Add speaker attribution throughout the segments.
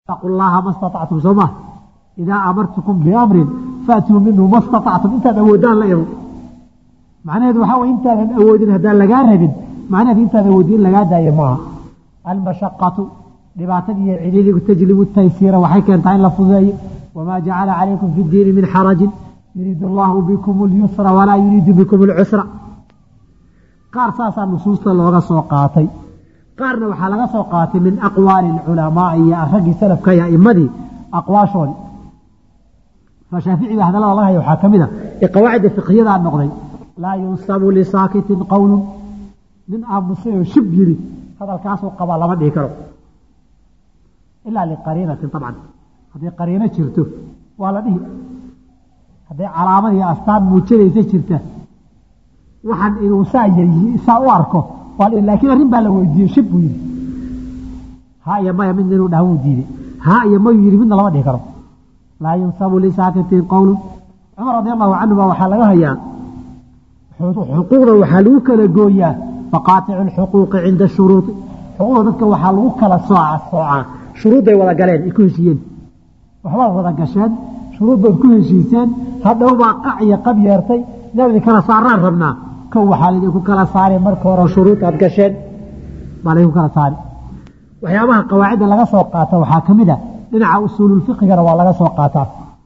Speaker 1: اتقوا الله ما استطعتم سوما إذا أمرتكم بأمر فأتوا منه ما استطعتم أنت أودان لا يرو معناه هذا وحاول أنت أودين هذا لجارهد معناه أنت أودين لجاد يا ما المشقة لبعتدي عليل وتجلب التيسير وحكي أنت عين لفظي وما جعل عليكم في الدين من حرج يريد الله بكم اليسر ولا يريد بكم العسر قار ساسا نصوص لوغا سو قاتay qaarna waxa laga soo qaatay min aqwaal ulama iyo ragi salafka ya imadi aqwaashood fa shafi'i hadala wallahi waxa kamida qawaacid fiqhiyada noqday la yunsabu li sakitin qawl min abusayo shibiri hadalkaas oo qaba lama dhigi karo illa li qarinatin taban hadii qarina jirto wala dhihi hadii calaamad iyo astaan muujinaysa jirta waxaan inuu saa u arko laakiin arrin baa la weydiiyey shib buu yidhi haa iyo maya midna inuu dhaha wuu diiday haa iyo mayuu yidhi midna lama dhihi karo laa yunsabu lisaakitin qowlun cumar radi allahu canhu baa waxaa laga hayaa xuquuqda waxaa lagu kala gooyaa faqaaticu lxuquuqi cinda shuruudi xuquuqda dadka waxaa lagu kala soocaa shuruudday wada galeen ay ku heshiiyeen waxbaad wada gasheen shuruud baad ku heshiiseen hadhow baa qac iyo qab yeertay nabdi kala saaraan rabnaa kow waxaa laydinku kala saaray marka hore shuruud aad gasheen baa laydinku kala saari waxyaabaha qawaacidda laga soo qaata waxaa ka mid a dhinaca usuululfiqigana waa laga soo qaataa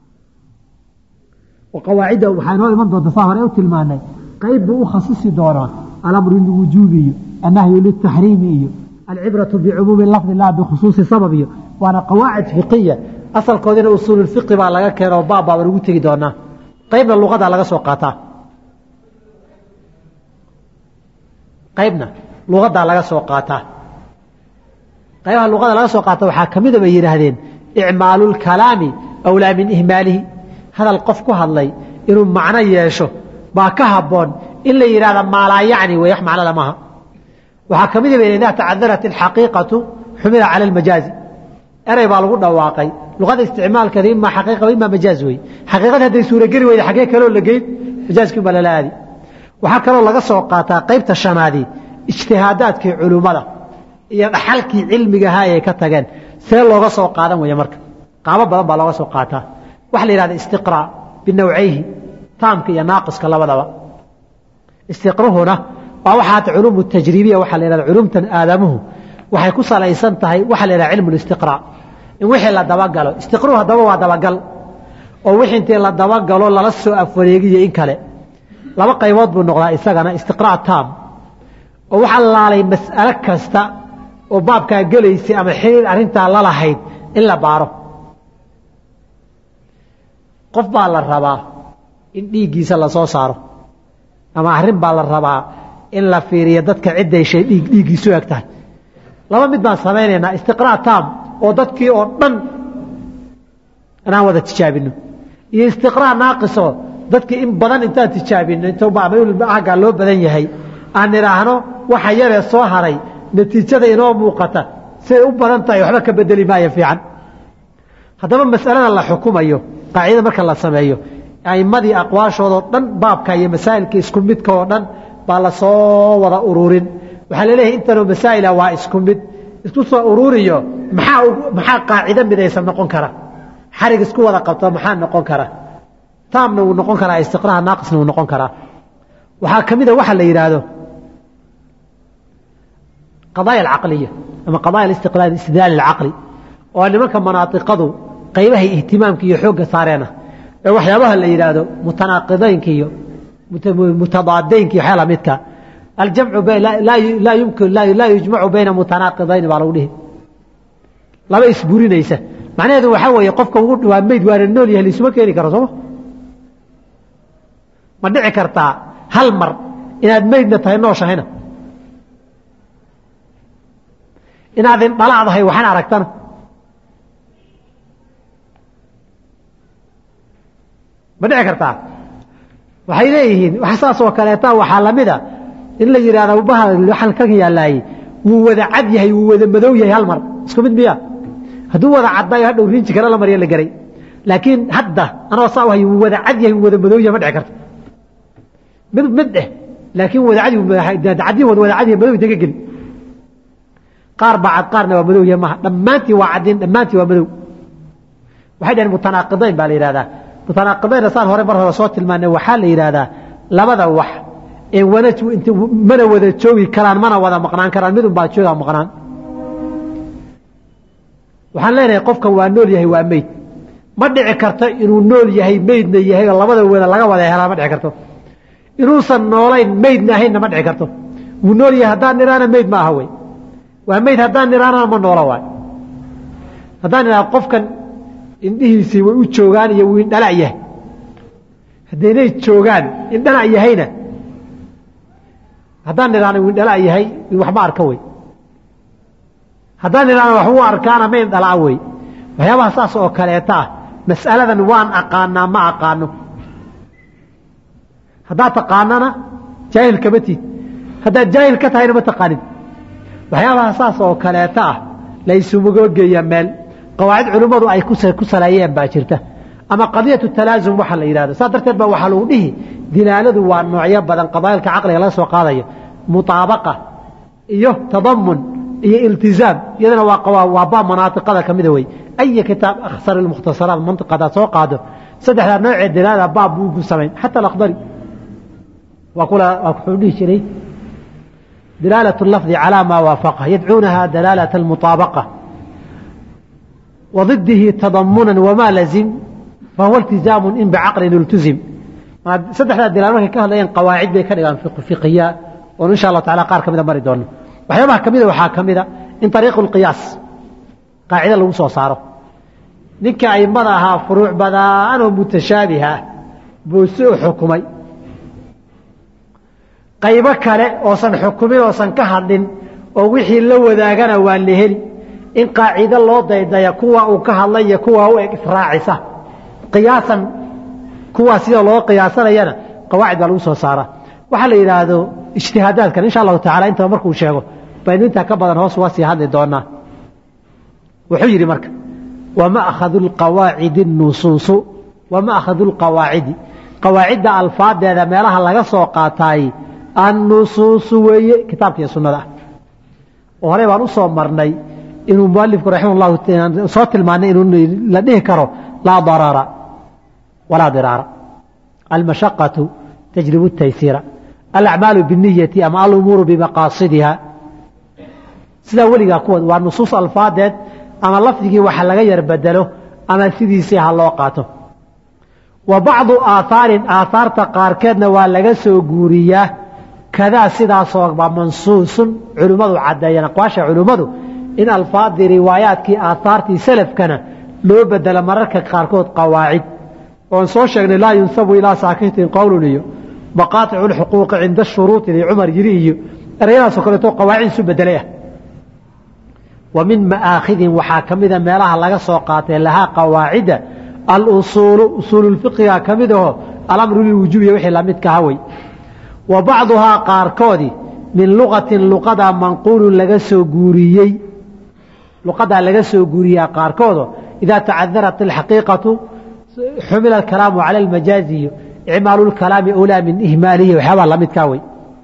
Speaker 1: oo qawaacidda waxaa inoo iman doonta saa hore u tilmaanay qayb buu u khasisi doonaa alamru lilwujuubi iyo annahyu liltaxriimi iyo alcibratu bicumuumi lafdi laa bikhusuusi sabab iyo waana qawaacid fiqiya asalkoodina usuululfiqi baa laga keena oo baab baan ugu tegi doonaa qaybna luqadaa laga soo qaataa qaybna luqadaa laga soo qaataa qaybaha luqada laga soo qaata waxaa ka mid a bay yidhaahdeen icmaalu lkalaami awlaa min ihmaalihi hadal qof ku hadlay inuu macno yeesho baa ka habboon in la yidhahda maalaa yacni wey wax macnada maaha waxaa ka mid a bay idaa tacadarat alxaqiiqatu xumila cala almajaazi erey baa lagu dhawaaqay luqada isticmaalkeeda ima xaqiiqa ima majaaz wey xaqiiqada hadday suurageli weyda xaggee kaloo la geyn majaazkii baa lala aadi waxaa kaloo laga soo qaataa qaybta shanaadii ijtihaadaadkii culummada iyo dhaxalkii cilmiga ahaa ay ka tageen see looga soo qaadan weeye marka qaabo badan baa looga soo qaataa waxa la yidhahda istiqraa binawcayhi taamka iyo naaqiska labadaba istiqruhuna waa waxa hata culumu tajribiya waxa la yidhahda culumtan aadamuhu waxay ku salaysan tahay waxa la yidhahda cilmu listiqraa in wixii la dabagalo istiqruhu haddaba waa dabagal oo wixii intii la dabagalo lala soo afwareegiyo in kale laba qaybood buu noqdaa isagana istiqraa taam oo waxa laalay mas'alo kasta oo baabkaa gelaysay ama xiriir arrintaa la lahayd in la baaro qof baa la rabaa in dhiiggiisa la soo saaro ama arrin baa la rabaa in la fiiriyo dadka cidday shay dhiiggiisu eg tahay laba mid baan samaynaynaa istiqraa taam oo dadkii oo dhan inaan wada tijaabino iyo istiqraa naaqiso dadkii in badan intaan tijaabino intaaggaa loo badan yahay aan idhaahno waxa yaree soo haray natiijada inoo muuqata siday u badan tahay waxba ka bedeli maayo fiican haddaba mas'alada la xukumayo qaacidada marka la sameeyo a'immadii aqwaashoodoo dhan baabka iyo masaa'ilka isku midka oo dhan baa la soo wada ururin waxaa laleeyahay intanoo masaa'ila waa isku mid isku soo ururiyo maxaa qaacido midaysan noqon kara xarig isku wada qabto maxaa noqon kara taamna wuu noqon karaa istiqraaha naaqisna wuu noqon karaa waxaa ka mid a waxa la yidhaahdo qadaaya alcaqliya ama qadaaya istidlaal alcaqli oo nimanka manaatiqadu qaybahay ihtimaamka iyo xoogga saareena ee waxyaabaha la yidhaahdo mutanaaqidaynka iyo mutadaadaynka iyo waxyaa lamidka aljamcu laa yujmacu bayna mutanaaqidayn baa lagu dhihi laba isburinaysa macnaheedu waxaa weeye qofka ugu dhawaa meyd waana nool yahay laisuma keeni karo sooma ma dhici kartaa hal mar inaad meydna tahay nooshahayna inaadin dhalaadahay waxaan aragtana ma dhici kartaa waxay leeyihiin wax saas oo kaleeta waxaa lamida in la yidhahdo waxaan ka yaalaayey wuu wada cad yahay wuu wada madow yahay hal mar isku mid miya hadduu wada caddaayo hadhow riinji kale la mariya la garay laakiin hadda anoo saa wahay wuu wada cad yahay wuu wada madow yahay ma dhici karto mid laakiin wada cad yahay madow daga geli qaar bacad qaarna waa madow yamaha dhammaantii waa cadin dhammaantii waa madow waxay dhahan mutanaaqidayn baa la yidhahdaa mutanaaqidayn saan hore mar hore soo tilmaanay waxaa la yidhahdaa labada wax ee mana wada joogi karaan mana wada maqnaan karaan mid un baa joogaa maqnaan waxaan leenahay qofkan waa nool yahay waa meyd ma dhici karto inuu nool yahay meydna yahay oo labada wada laga wada helaa ma dhici karto inuusan noolayn meydna ahaynna ma dhici karto wuu nool yahay haddaan niraana meyd ma aha wey waa meyd haddaan niraana ma noola waay haddaan niraana qofkan indhihiisii way u joogaan iyo wuu indhalac yahay haddaynay joogaan indhalac yahayna haddaan niraana wuu indhalac yahay waxma arka wey haddaan niraana wax u arkaana ma indhalaa wey waxyaabaha saas oo kaleeta ah mas'aladan waan aqaanaa ma aqaano haddaad taqaanana jaahil kama tiid haddaad jaahil ka tahayna ma taqaanin waxyaabaha saas oo kaleeta ah la isuga geeyaa meel qawaacid culimmadu ay ku saleeyeen baa jirta ama qadiyatu talaasum waxa la yidhahdo saa darteed baa waxaa lagu dhihi dilaaladu waa noocyo badan qadaayilka caqliga laga soo qaadayo mutaabaqa iyo tadamun iyo iltizaam iyadana waa baab manaatiqada ka mida wey ay kitaab akhsar almukhtasaraat mantiqada soo qaado saddexda nooc ee dilaalada baab buu ku samayn xataa al-akhdari wuxuu dhihi jiray dilaalatu lafdi calaa maa waafaqa yadcuunaha dalaalata almutaabaqa وضده تضمنا وما لزم فهو التزام إن بعقل التزم saddexdaa dilaal markay ka hadlayeen qawaacid bay ka dhigaan fiqiya oo insha Allah taala qaar kamida mari doono waxyaabaha kamida waxaa kamida in طريق القياس qaacida lagu soo saaro ninka ay madaha furuuc badan oo mutashaabiha buu soo xukumay qaybo kale oo san xukumin oo san ka hadlin oo wixii la wadaagana waa la heli in qaacido loo daydaya kuwa uu ka hadlay kuwa uu israacisa qiyaasan kuwa sida loo qiyaasanayana qawaacid baa lagu soo saara waxa la yiraahdo ijtihaadaadkan insha Allah taala inta markuu sheego baynu inta ka badan hoos waa sii hadli doonaa wuxuu yiri marka wama akhadhu alqawaacid an-nusus wama akhadhu alqawaacid qawaacida alfaadeeda meelaha laga soo qaatay an-nusus weeye kitaabka iyo sunnada oo hore baan u soo marnay inuu muallifku raximahullahu ta'ala soo tilmaanay inuu la dhihi karo la darara wala dirara al-mashaqqatu tajlibu at-taysira al-a'malu bin-niyyati ama al-umuru bi-maqasidiha sida waliga kuwa waa nusus alfaadeed ama lafdigii waxa laga yar bedelo ama sidiisii ha loo qaato wa ba'du aatharta qaarkeedna waa laga soo guuriyaa kada sidaas oo mansuusun culimadu cadeeyana qaasha culimadu in alfaadi riwaayaadkii aathaartii salafkana loo bedelo mararka qaarkood qawaacid oo soo sheegnay laa yunsabu ilaa saakitin qawlun iyo maqaati'u alhuquuq inda shuruut li Umar yiri iyo erayadaas kale to qawaacid isu bedelay wa min ma'akhidin waxa kamida meelaha laga soo qaatay laha qawaacida al-usul al-fiqh kamidaho al-amru lil-wujubi wixii la mid ka haway wa ba'daha qaarkoodi min luqatin luqada manqul laga soo guuriyay luqada laga soo guuriyaa qaarkoodo ida ta'addarat al-haqiqatu humila al-kalamu ala al-majazi i'malu al-kalami awla min ihmalihi wa haba la mid ka way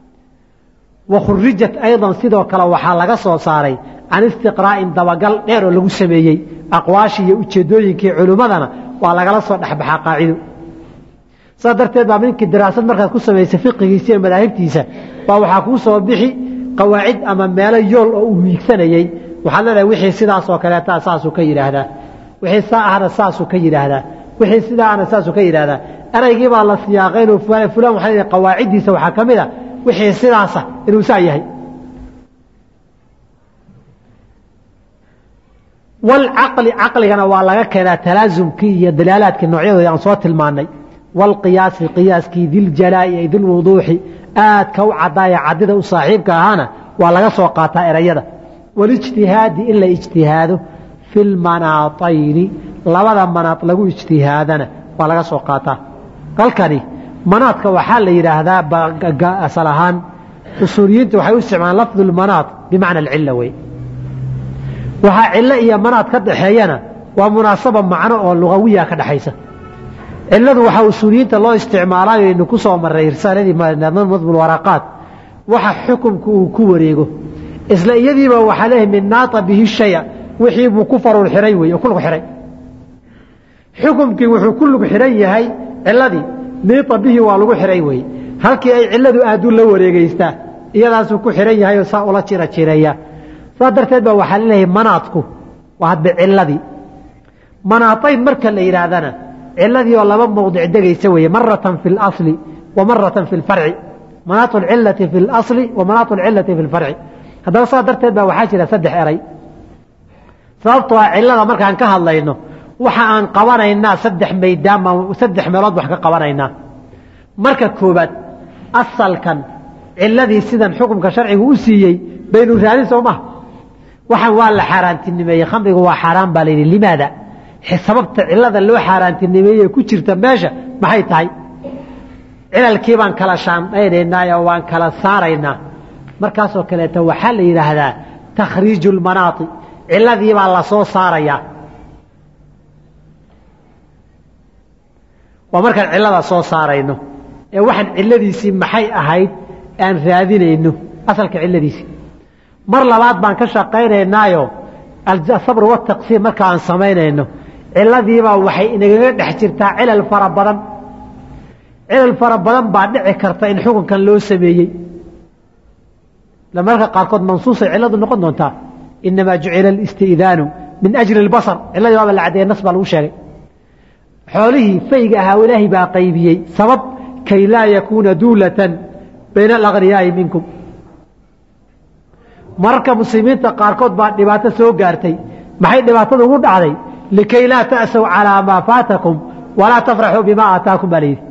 Speaker 1: wa khurrijat aydan sidoo kale waxa laga soo saaray an istiqraa'in dabagal dheer oo lagu sameeyay aqwaashi iyo ujeedooyinkii culimadana waa laga soo dhaxbaxa qaacido sadarteed baa minki daraasad markaad ku sameysay fiqigiisa iyo madaahibtiisa baa waxa ku soo bixi qawaacid ama meelo yool oo uu hiigsanayay waxa la leeyahay wixii sidaas oo kale taas uu ka yiraahdaa wixii saahada saas uu ka yiraahdaa wixii sidaana saas uu ka yiraahdaa araygii baa la siyaaqayn oo fulan waxa leeyahay qawaacidiisa waxa kamida wixii sidaas inuu saa yahay والعقل عقلنا waa laga keenaa talaasumkii iyo dalaaladkii noocyadooda aan soo tilmaanay والقياس قياسكي ذي الجلاء ذي الوضوح ka u cadaaya cadida u saaxiibka ahana waa laga soo qaataa erayada والاجتهاد إلا اجتهاده في المناطين labada manaat lagu ijtihaadana waa laga soo qaataa qalkani manaadka waxa la yiraahdaa asalahan usuuliyintu waxay u isticmaalaan lafdul manaat bimaana al-illa way waxa illa iyo manaad ka dhaxeeyana waa munaasaba macno oo lugawiya ka dhaxaysa illadu waxa usuuliyinta loo isticmaalayo inuu ku soo maray risaaladii nadmul waraqat waxa xukunku uu ku wareego isla iyadiiba waxaa leeyahay min naata bihi shaya wixii buu ku faruur xiray wey oo ku lug xiray xukumkii wuxuu ku lug xiran yahay ciladii niita bihi waa lagu xiray wey halkii ay ciladu aaduu la wareegeystaa iyadaasuu ku xiran yahay oo saa ula jireeya saa darteed baa waxaa leeyahay manaadku waa hadba ciladii manaatayn marka la yidhaahdana ciladii oo laba mawdic degaysa weeye maratan fi اlasli wa maratan fi اlfarci manaatu اlcilati fi اlasli wa manaatu اlcilati fi اlfarci haddaba saa darteed baa waxaa jira saddex eray sababtoo ah cilada markaan ka hadlayno waxa aan qabanaynaa saddex meelood wax ka qabanaynaa marka koobaad asalkan ciladii sidan xukumka sharcigu u siiyey baynu raadin soo maha waxaan waa la xaaraantinimeeyey khamrigu waa xaaraan baa layidhi limaada sababta cilada loo xaaraantinimeeyey ku jirta meesha maxay tahay cilalkii baan kala shaandhaynaynaa oo waan kala saaraynaa markaasoo kaleeto waxaa la yidhaahdaa takhriiju lmanaati ciladii baa la soo saarayaa waa markaan cilada soo saarayno ee waxaan ciladiisii maxay ahayd aan raadinayno asalka ciladiisii mar labaad baan ka shaqaynaynaayo asabr wataqsiim marka aan samaynayno ciladiibaa waxay inagaga dhex jirtaa cilal fara badan baa dhici karta in xukunkan loo sameeyey marka qaarkood mansuusay ciladu noqon doontaa inamaa jucila alisti'daanu min ajli اlbasar ciladii waaba la cadeeye nas baa lagu sheegay xoolihii fayga ahaa ilaahay baa qaybiyey sabab kay laa yakuuna duulatan bayna alaghniyaa'i minkum mararka muslimiinta qaarkood baa dhibaato soo gaartay maxay dhibaatada ugu dhacday likay laa ta'saw calaa maa faatakum walaa tafraxuu bimaa aataakum baa layidhi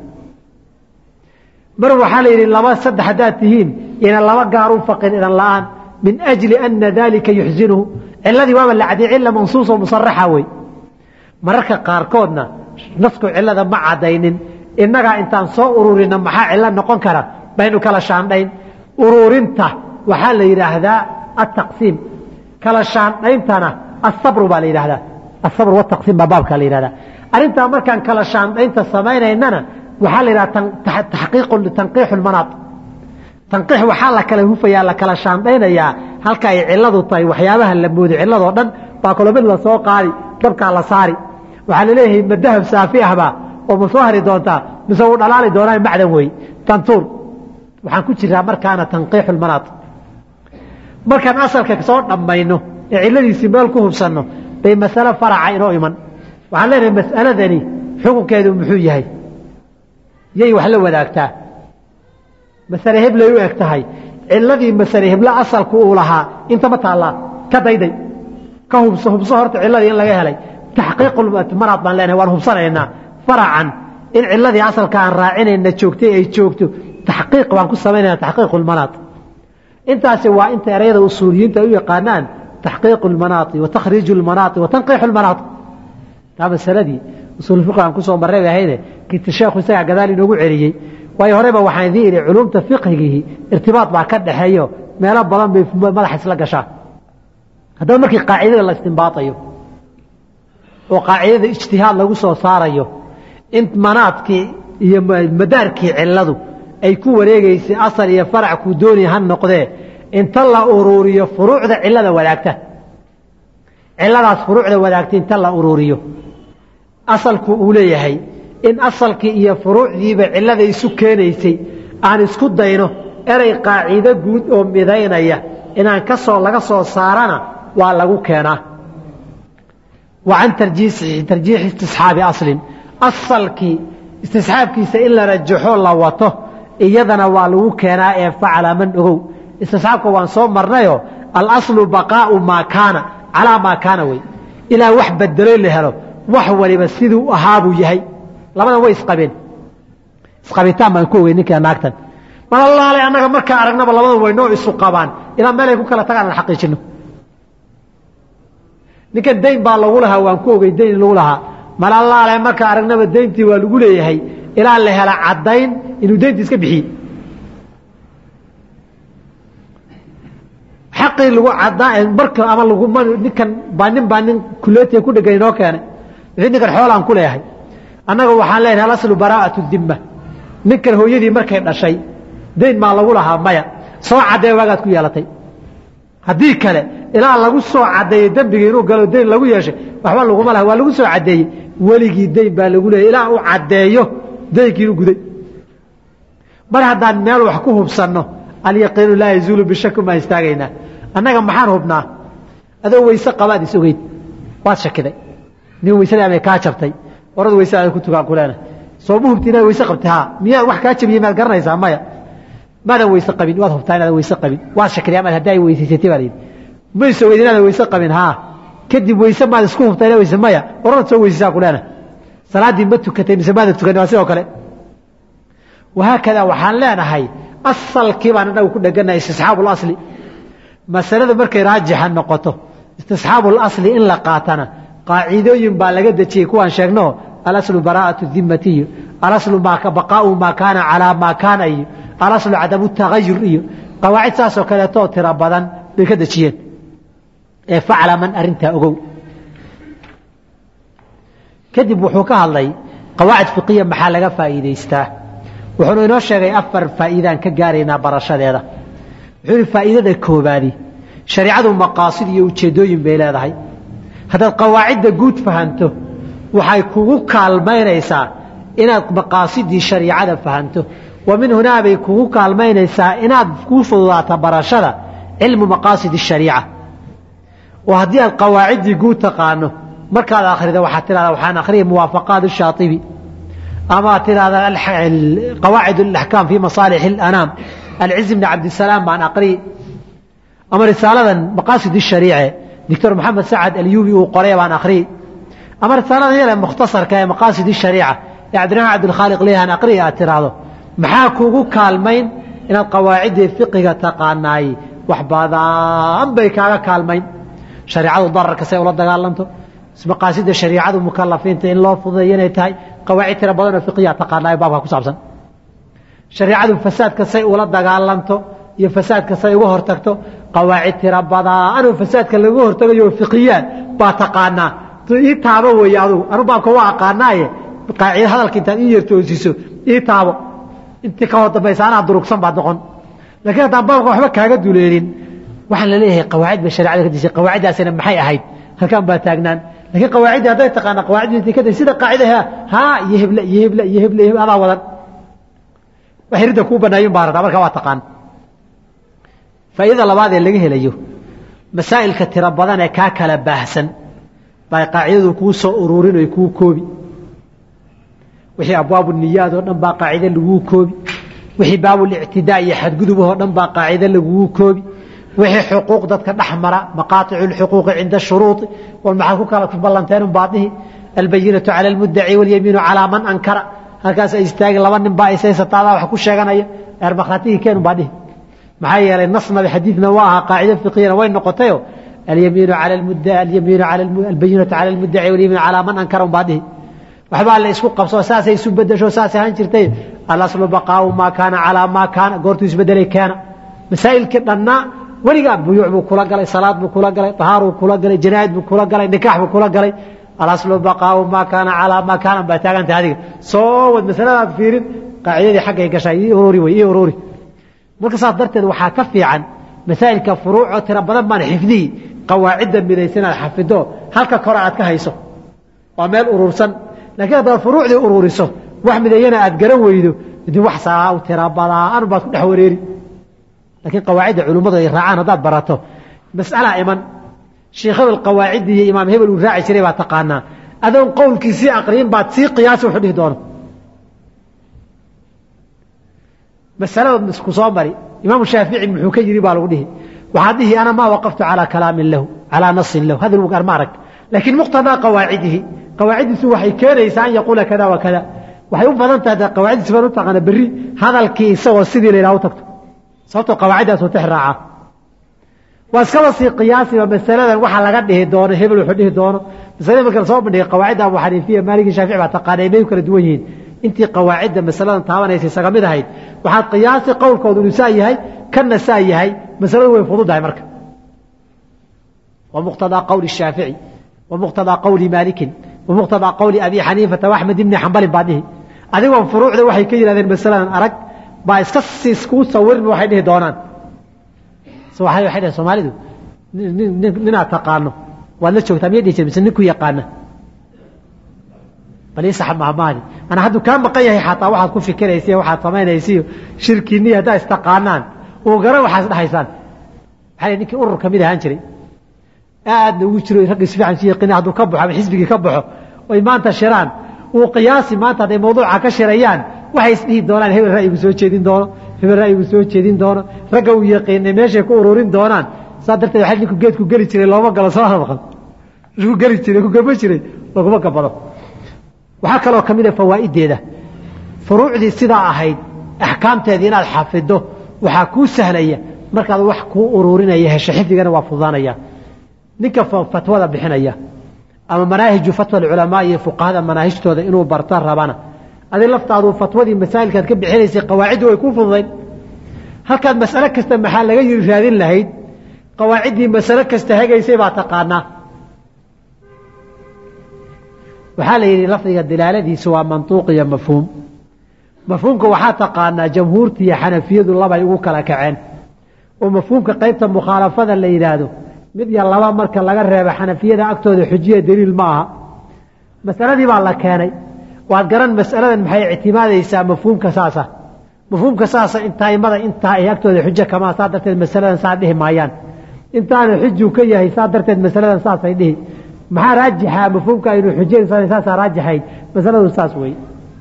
Speaker 1: mar waxaa la yidhi laba saddex haddaad tihiin ina laba gaar u faqin idan la'aan min ajli ana dalika yuxsinuhu ciladii waaba la cadiyey cila mansuuso musaraxa wey mararka qaarkoodna nasku cilada ma cadaynin innagaa intaan soo ururina maxaa cilo noqon kara baynu kala shaandhayn ururinta waxaa la yidhaahdaa ataqsiim kala shaandhayntana asabru baa la yidhahdaa asabr wataqsiim baa baabkaa la yidhahdaa arrintaa markaan kala shaandhaynta samaynaynana waxaa la yidhahdaa tanqiixu lmanaat tanqiix waxaa la kala hufayaa la kala shaandhaynayaa halka ay ciladu tahay waxyaabaha la mooday ciladoo dhan baa kalo mid la soo qaadi dabkaa la saari waxaa la leeyahay ma dahab saafi ahbaa oo ma soo hari doontaa mise uu dhalaali doonaa macdan wey tantuur waxaan ku jiraa markaana tanqiixu lmanaat markaan asalka soo dhammayno ee ciladiisii meel ku hubsanno bay masale faraca inoo iman waxaan leenahay mas'aladani xukunkeedu muxuu yahay yay wax la wadaagtaa masale heblay u eg tahay ciladii masale hebla asalku uu lahaa intama taallaa ka dayday ka hubso horta ciladii in laga helay taxqiiqulmanaat baan leenahay waan hubsanaynaa faracan in ciladii asalka aan raacinayna joogtay ay joogto taxqiiq baan ku samaynayna taxqiiqulmanaat intaasi waa inta erayada usuuliyiinta ay u yaqaanaan taxqiiqu lmanaati wa takhriiju lmanaati wa tanqiixu lmanaat taa masaladii usuul fiqh aan kusoo marray bay ahayde kinti sheekhu isagaa gadaal inoogu celiyey waayo horeba waxaan idiin idhi culumta fiqhigii irtibaad baa ka dhexeeyo meelo badan bay madaxa isla gashaa haddaba markii qaacidada la istimbaatayo oo qaacidada ijtihaad lagu soo saarayo in manaadkii iyo madaarkii ciladu ay ku wareegaysay asal iyo farac kuu doonaya ha noqdee inta la uruuriyo furuucda cilada wadaagta ciladaas furuucda wadaagta inta la uruuriyo asalku uu leeyahay in asalkii iyo furuucdiiba cilada isu keenaysay aan isku dayno erey qaacido guud oo midaynaya inaan laga soo saarana waa lagu keenaa wa can tarjiixi istisxaabi aslin asalkii istisxaabkiisa in la rajaxo la wato iyadana waa lagu keenaa ee facala man ogow istisxaabka waan soo marnayo alaslu baqaau maa kaana calaa maa kaana wey ilaa wax bedelay la helo wax waliba siduu ahaabuu yahay labadan way isqabitaan baan ku ogey ninkaa naagtan mar allaale annaga markaa aragnaba labadan way noo isu qabaan ilaa meelay ku kala tagaan aan xaqiijino ninkan dayn baa lagu lahaa waan ku ogey dayn lagu lahaa mar allaale markaa aragnaba dayntii waa lagu leeyahay ilaa la hela caddayn inuu dayntii iska bixiyey xaqii lagu cadaa marka ama ninkan baa nin kuleetiga ku dhegan inoo keenay wixii ninkan xoolaan ku leeyahay annaga waxaan leenahay alaslu baraa'atu dimma ninkan hooyadii markay dhashay dayn maa lagu lahaa maya soo caddee waagaad ku yeelatay haddii kale ilaa lagu soo cadeeyey dembiga inuu galo dayn lagu yeeshay waxba laguma laha waa lagu soo cadeeyey weligii dayn baa lagu leeyay ilaa uu cadeeyo daynkii inuu guday mar haddaan meel wax ku hubsanno alyaqiinu laa yazuulu bishaki maa istaagaynaa annaga maxaan hubnaa adoo weyse qabaad is ogeyd waad shakiday nin weysadaa bay kaa jabtay orada weysadaada ku tukaan kuleena soo ma hubti inaad weyse qabtay haa miyaad wax kaa jabiyey maad garanaysaa maya maadan weyse qabin waad hubtaa inaadan weyse qabin waad shakiday amaad haddaa weysaysatay baa layidhi mayso weyd inaadan weyse qabin haa kadib weyse maad isku hubtaa inaa weyse maya orada soo weysaysaa kuleena salaaddii ma tukatay mise maadan tukanin waa sidoo kale wahaakada waxaan leenahay asalkii baan inagu ku dheganahay istisxaabu اlasli masaladu markay raajixa noqoto istisxaabu اlasli in la qaatana qaacidooyin baa laga dejiyey kuwaan sheegno alaslu bara'atu dimatiyo alaslu baqaa'u maa kaana calaa maa kaana iyo alaslu cadamu tagayur iyo qawaacid saasoo kaleetoo tiro badan bay ka dejiyeen ee faclaman arrintaa ogow kadib wuxuu ka hadlay qawaacid fiqiya maxaa laga faa'iidaystaa wuxuunu inoo sheegay 4 faa'iidaan ka gaaraynaa barashadeeda wuxuu yidhi faa'iidada koobaadi shariicadu maqaasid iyo ujeeddooyin bay leedahay haddaad qawaacidda guud fahanto waxay kugu kaalmaynaysaa inaad maqaasidii shariicada fahanto wa min hunaa bay kugu kaalmaynaysaa inaad kuu fududaato barashada cilmu maqaasid الshariica oo haddii aad qawaaciddii guud taqaano markaad akhrida waxaad tidhahdaa waxaan akhriyay muwaafaqaat الshaatibi ama tidhahdaa qawaacid اlaxkaam fi masaalix اlanaam alciz bn cabdisalaam baan aqri ama risaaladan maqaasid الshariice doctor moxamed sacad alyubi uu qoray baan aqri ama risaaladan yale mukhtasarka ee maqaasid الshariica ee cabdiraxmaan cabdilkhaaliq leeyahan aqri aad tidhaahdo maxaa kugu kaalmayn inaad qawaaciddii fiqiga taqaanaay wax badan bay kaaga kaalmayn shariicadu dararka say ula dagaalanto maqaasidda shariicadu mukalafiinta in loo fududeeyo inay tahay qawaacid tiro badan oo fiqiya taqaanaay baabka ku saabsan shariicadu fasaadka say ula dagaalanto iyo fasaadka say uga hortagto qawaacid tiro badan oo fasaadka laga hortagayo fiqiyaan baa taqaanaa ii taabo weeye adigu anu baabka waa aqaanaaye qaacida hadalka intaad ii yartoosiso ii taabo intii ka hor dambaysa anaa durugsan baad noqon laakiin haddaan baabka waxba kaaga duleelin waxaan la leeyahay qawaacid bay shariicada ka disay qawaaciddaasina maxay ahayd halkaan baa taagnaan laakiin qawaacidda hadday taqaana qawaacid intii ka sida qaacidaha haa iyo heble iyo heble iyo heble iyo adaa wadan waxay ridda kuu banaayin baa rabtaa markaa waa taqaan faa'iidada labaad ee laga helayo masaa'ilka tiro badan ee kaa kala baahsan baa qaacidadu kuu soo ururin oo kuu koobi wixii abwaabu niyaad oo dhan baa qaacida lagu koobi wixii baabul ictidaa iyo xadgudub oo dhan baa qaacida lagu koobi wixii xuquuq dadka dhaxmara maqaaticu alxuquuq cinda shuruuط wal maxaa ku kala ballanteen baadihi albayinatu cala almuddaci walyamiinu calaa man ankara halkaas ay istaageen laba nin baa isaysataada wax ku sheeganaya eer markhaatigii keenu baadihi maxaa yeelay nasna xadiidna waa ahaa qaacida fiqiyana way noqotayo alyamiinu cala almuddaci alyamiinu cala albayinatu cala almuddaci walyamiinu calaa man ankara baadihi waxbaa la isku qabso saasay isu bedesho saasay ahaan jirtay alaslu baqaa'u maa kaana calaa maa kaana goortuu isbedelay keena masaa'ilkii dhannaa weligaa buyuuc buu kula galay salaad buu kula galay tahaaruu kula galay janaa'id buu kula galay nikaax buu kula galay alaslu baqaa'u maa kaana calaa maa kaana baa taagantay adiga soo wad masaladaad fiirin qaacidadii xaggay gashay ii ururi wey ii ururi marka saas darteed waxaa ka fiican masaa'ilka furuucoo tiro badan baan xifdiyi qawaacidda midaysan aad xafido halka kore aad ka hayso waa meel urursan laakiin haddaad furuucdii ururiso wax mideeyana aad garan weydo dib wax saa u tiro badan baad ku dhex wareeri laakiin qawaacidda culimmadu ay raacaan haddaad barato mas'ala iman sheekh hebel qawaacidii iyo imaam hebel uu raaci jiray baa taqaanaa adoon qowlkiisii aqriyin baad sii qiyaasi wuxuu dhihi doono masalada isku soo mari imaamu shaafici muxuu ka yiri baa lagu dhihi waxaad dhihi ana maa waqaftu calaa kalaamin lahu calaa nasin lahu hadal ugar ma arag laakiin muqtadaa qawaacidihi qawaaciddiisu waxay keenaysaa an yaquula kada wa kada waxay u badan tahay qawaaciddiisu baan u taqaana berri hadalkii isagoo sidii la yidhaha u tagto sababtoo qawaaciddaas uu tix raaca waa iskaba sii qiyaasiba masaladan waxa laga dhihi doono hebel wuxuu dhihi doono masalada marka soo bandhigay qawaacidda abu xaniifiya maaliki shaafici baa taqaanay inay kala duwan yihiin intii qawaacidda masaladan taabanaysa isaga mid ahayd waxaad qiyaasi qowlkoodu inuu saa yahay kanna saa yahay masaladu way fududahay marka ومقتضى قول الشافعي ومقتضى قول مالك ومقتضى قول أبي حنيفة وأحمد بن حنبل بعده أذيهم فروع ذي وحي كير هذه المسألة أرك با اسكسس كو صور وحي ده دونان سو حي وحي ده سومالي دو ninaad taqaano waad la joogtaa miya dhihi jir mise ninku yaqaana bali sax mahmaani ana hadduu kaa maqan yahay xataa waxaad ku fikiraysiyo waxaad samaynaysiyo shirkiinii haddaa istaqaanaan oo gara waxaas dhahaysaan maxaa ninkii urur ka mid ahaan jiray aadna ugu jiro ragga si fiican si yaqaan hadduu ka baxo ama xisbigii ka baxo oy maanta shiraan uu qiyaasi maanta hadday mawduuca ka shirayaan waxay isdhihi doonaan hebel ra'yigu soo jeedin doono hebel ra'yigu soo jeedin doono ragga uu yaqiinay meeshay ku ururin doonaan saa darteed waxaa ninku geedku geli jiray looma galo soo hadaqan isku geli jiray ku gaba jiray laguma gabado waxaa kaloo ka mid ah fawaa'ideeda furuucdii sidaa ahayd axkaamteedii inaad xafido waxaa kuu sahlaya markaad wax kuu ururinaya hesho xifdigana waa fududaanaya ninka fatwada bixinaya ama manaahiju fatwa culamaa iyo fuqahada manaahijtooda inuu barta rabana adi laftaadu fatwadii masaa'ilkaad ka bixinaysay qawaaciddu way ku fududayn halkaad mas'alo kasta maxaa laga yiri raadin lahayd qawaaciddii mas'alo kasta hagaysay baa taqaanaa waxaa la yidhi lafdiga dilaaladiisu waa mantuuq iyo mafhuum mafhuumka waxaa taqaanaa jamhuurta iyo xanafiyadu labay ugu kala kaceen oo mafhuumka qaybta mukhaalafada la yidhaahdo mid iyo laba marka laga reebo xanafiyada agtooda xujiya daliil ma aha masaladii baa la keenay waad garan mas'aladan maxay ictimaadaysaa mafhuumka saasa intaimada intaa ay agtooda xujo kamaa saa darteed masaladan saa dhihi maayaan intaana xuju ka yahay saa darteed masaladan saasay dhihi maxaa raajixa mafhuumka inuu xujaysan saasaa raajaxayd masaladu saas wey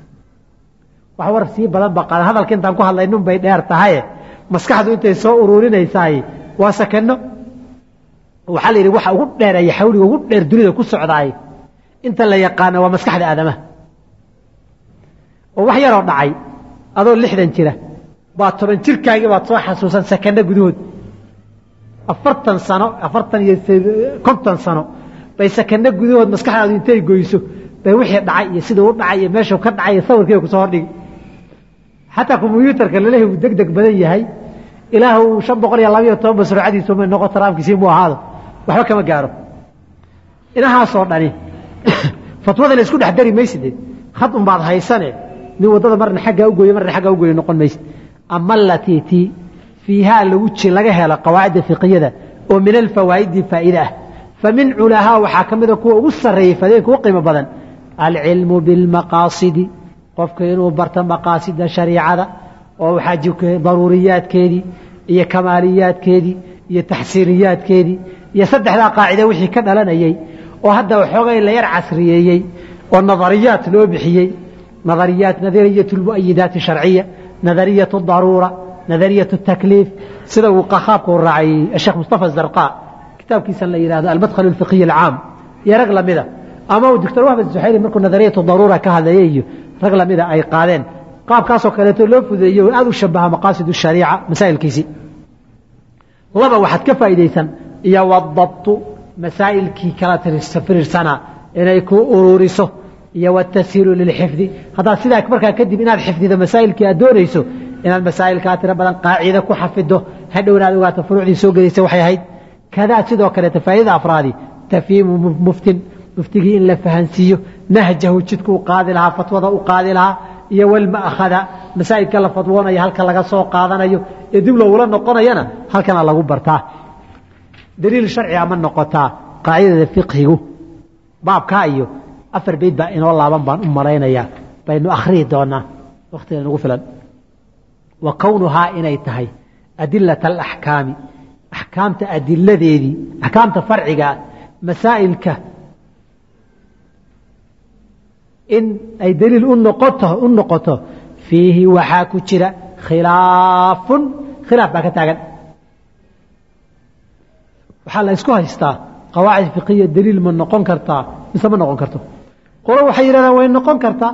Speaker 1: wax war sii badan ba qaada hadalka intaan ku hadlaynun bay dheer tahay maskaxdu intay soo ururinaysaay waa sakano waxaa la yidhi waxa ugu dheereeya xawliga ugu dheer dunida ku socdaay inta la yaqaano waa maskaxda aadamaha oo wax yaroo dhacay adoo 60 jira baa 10 jirkaagii baad soo xasuusan sakano gudahood 40 sano 40 iyo 50 sano bay sakano gudahood maskaxdaadu intay goyso bay wixii dhacay iyo sida uu dhacay iyo meesha ka dhacay sawirkeedu ku soo hordhigi xataa kombiyuutarka la leeyahay degdeg badan yahay ilaahu 512 surcadiisu ma noqoto raamkiisii mu ahaado waxba kama gaaro inaha soo dhani fatwada la isku dhex dari maysid khad um baad haysane nin wadada marna xagga u gooyo marna xagga u gooyo noqon maysid amma latiti fiha laga helo qawaacid fiqhiyada oo min al fawaid faa'idah famin ulaha waxa kamida kuwa ugu sareeyay fadeen kuwa qiimo badan al ilmu bil maqasid qofka inuu barta maqaasida shariicada oo waxa jirka daruuriyaadkeedii iyo kamaaliyaadkeedii iyo taxsiiniyaadkeedii iyo saddexda qaacida wixii ka dhalanayay oo hadda waxoogay la yar casriyeeyay oo nadariyaat loo bixiyay nadariyatu almu'ayidaat shar'iyya nadariyatu ad-darura nadariyatu at-taklif sida uu qaxaabku raacay Sheikh Mustafa Zarqa kitaabkiisa la yiraahdo al-madkhal al-fiqhi al-aam ya rag lamida ama uu Dr. Wahb az-Zuhairi markuu nadariyatu ad-darura ka hadlayay rag lamida ay qaadeen qaabkaas oo kale loo fudeeyo aad u shabaha maqaasid shariica masaa'ilkiisi laba waxad ka faa'iideysan iyo wadabtu masaa'ilkii kala tirsan inay ku ururiso iyo watasiilu lil xifdi hada sidaa markaa kadib inaad xifdido masaa'ilkii aad doonayso inaad masaa'ilka tira badan qaacida ku xafido hadhowna aad ogaato furuucdii soo gelisay waxay ahayd kada sidoo kale faa'iida afraadi tafhiimu muftigi in la fahansiiyo nahjahu jidku qaadi laha fatwada u qaadi laha iyo walma akhada masaa'ilka la fatwoonayo halka laga soo qaadanayo ee dib loo wala noqonayana halkana lagu bartaa daliil sharci ama noqotaa qaacida fiqhigu baabka iyo afar beed baa inoo laaban baan u maleynaya baynu akhriyi doonaa waqtiga nagu filan wa kawnuha inay tahay adilat al-ahkaami ahkaamta adiladeedii ahkaamta farciga masaa'ilka in ay daliil u noqoto fiihi waxaa ku jira khilaaf baa ka taagan waxaa la isku haystaa qawaacid fiqhiya daliil ma noqon kartaa mise ma noqon karto qolo waxay yidhahdaan way noqon kartaa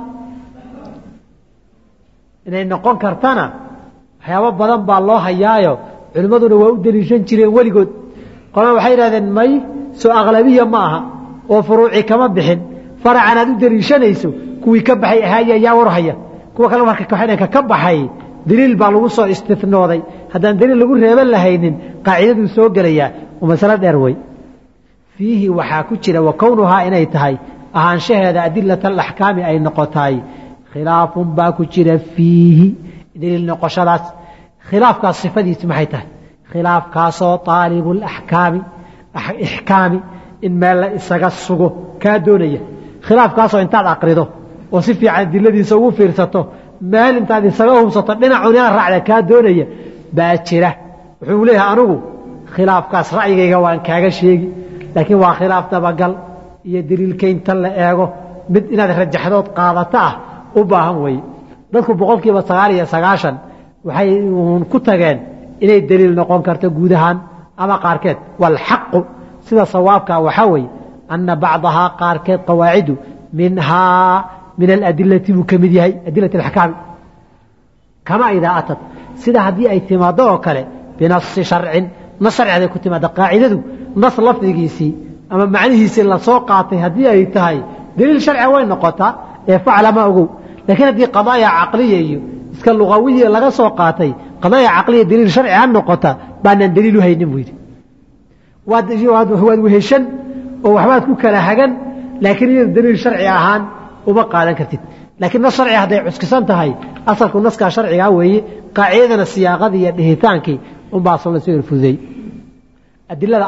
Speaker 1: inay noqon kartana waxyaabo badan baa loo hayaayo culimmaduna waa u daliishan jireen weligood qolana waxay yidhahdeen may soo aqlabiya ma aha oo furuuci kama bixin faracan aad u daliishanayso kuwii ka baxay ahaaya yaa warhaya kuwa kale marka kaxaynka ka baxay daliil baa lagu soo istifnooday haddaan daliil lagu reeban lahaynin qaacidadu soo galaya oo mas'ala dheer way fiihi waxaa ku jira wa kawnuha inay tahay ahaanshaheeda adilata al-ahkaami ay noqotay khilaafun baa ku jira fiihi daliil noqoshadaas khilaafkaas sifadiisu maxay tahay khilaafkaasoo taalibul ahkaami ixkaami in meel la isaga sugo kaa doonaya khilaafkaasoo intaad aqrido oo si fiican adiladiisa ugu fiirsato meel intaad isaga hubsato dhinacun inaad raacda kaa doonaya baa jira wuxuu leeyahay anigu khilaafkaas ra'yigayga waan kaaga sheegi laakiin waa khilaaf dabagal iyo daliilkeynta la eego mid inaad rajaxdood qaadato ah u baahan weeye dadku 99% waxay ku tageen inay daliil noqon karto guud ahaan ama qaarkeed wal xaq sida sawaabka waxa weeye anna ba'daha qaarkeed qawaacidu minha min al-adillati mukamid yahay adillati al-ahkam kama ida atat sida hadii ay timaado oo kale binas sharcin nasarcada ku timaado qaacidadu nas lafdigiisi ama macnihiisi la soo qaatay hadii ay tahay daliil sharci way noqotaa ee facala ma ogow laakiin hadii qadaaya aqliya iyo iska luqawiye laga soo qaatay qadaaya aqliya daliil sharci aan noqota baanan daliil u haynin weeydi waad weheshan oo waxbaad ku kala hagan laakiin iyada daliil sharci ahaan uma qaadan kartid laakiin nas sharci haday cuskisan tahay asalku naska sharciga weeye qaacidana siyaaqada iyo dhihitaankii un baa soo la soo fuday adillada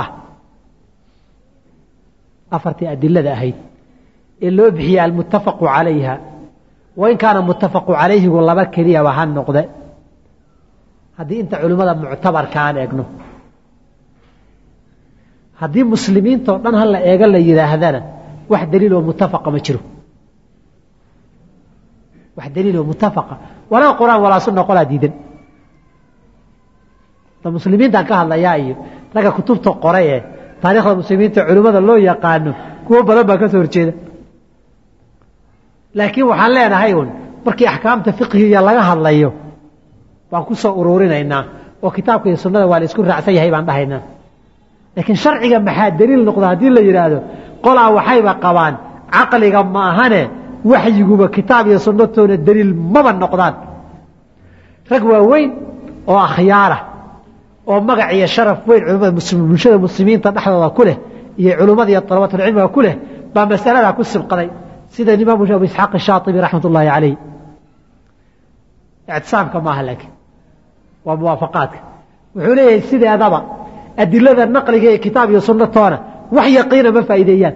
Speaker 1: afartii adillada ahayd ee loo bixiyay al-muttafaq calayha وإن كان متفق عليه والله كليا وحن نقضة هذه أنت علماء معتبر كان يجنو هذه مسلمين طبعا هلا يقال إذا هذانا واحد دليل متفق مشرو واحد دليل متفق ولا قرآن ولا سنة ولا دين المسلمين ده كهلا ياي لقى كتب تقرأ تاريخ المسلمين علماء الله يقانو كوا بلا بكسر كذا laakiin waxaan leenahay markii ahkaamta fiqhiga laga hadlayo waan ku soo ururinaynaa oo kitaabka iyo sunnada waa la isku raacsan yahay baan dhahaynaa laakiin sharciga maxaa daliil noqda hadii la yiraahdo qolaa waxayba qabaan aqliga ma ahane waxyiguba kitaab iyo sunnatoona daliil maba noqdaan rag waaweyn oo akhyaara oo magac iyo sharaf weyn culimada bulshada muslimiinta dhaxdooda ku leh iyo culimada iyo talabatul cilmiga ku leh baa mas'alada ku sibqaday سيدنا الإمام أبو إسحاق الشاطبي رحمة الله عليه اعتصامك ما هلك وموافقاتك وحوليه سيدي أضبع الدلالة النقل كتاب يصنع طانا وحي يقين ما فائديان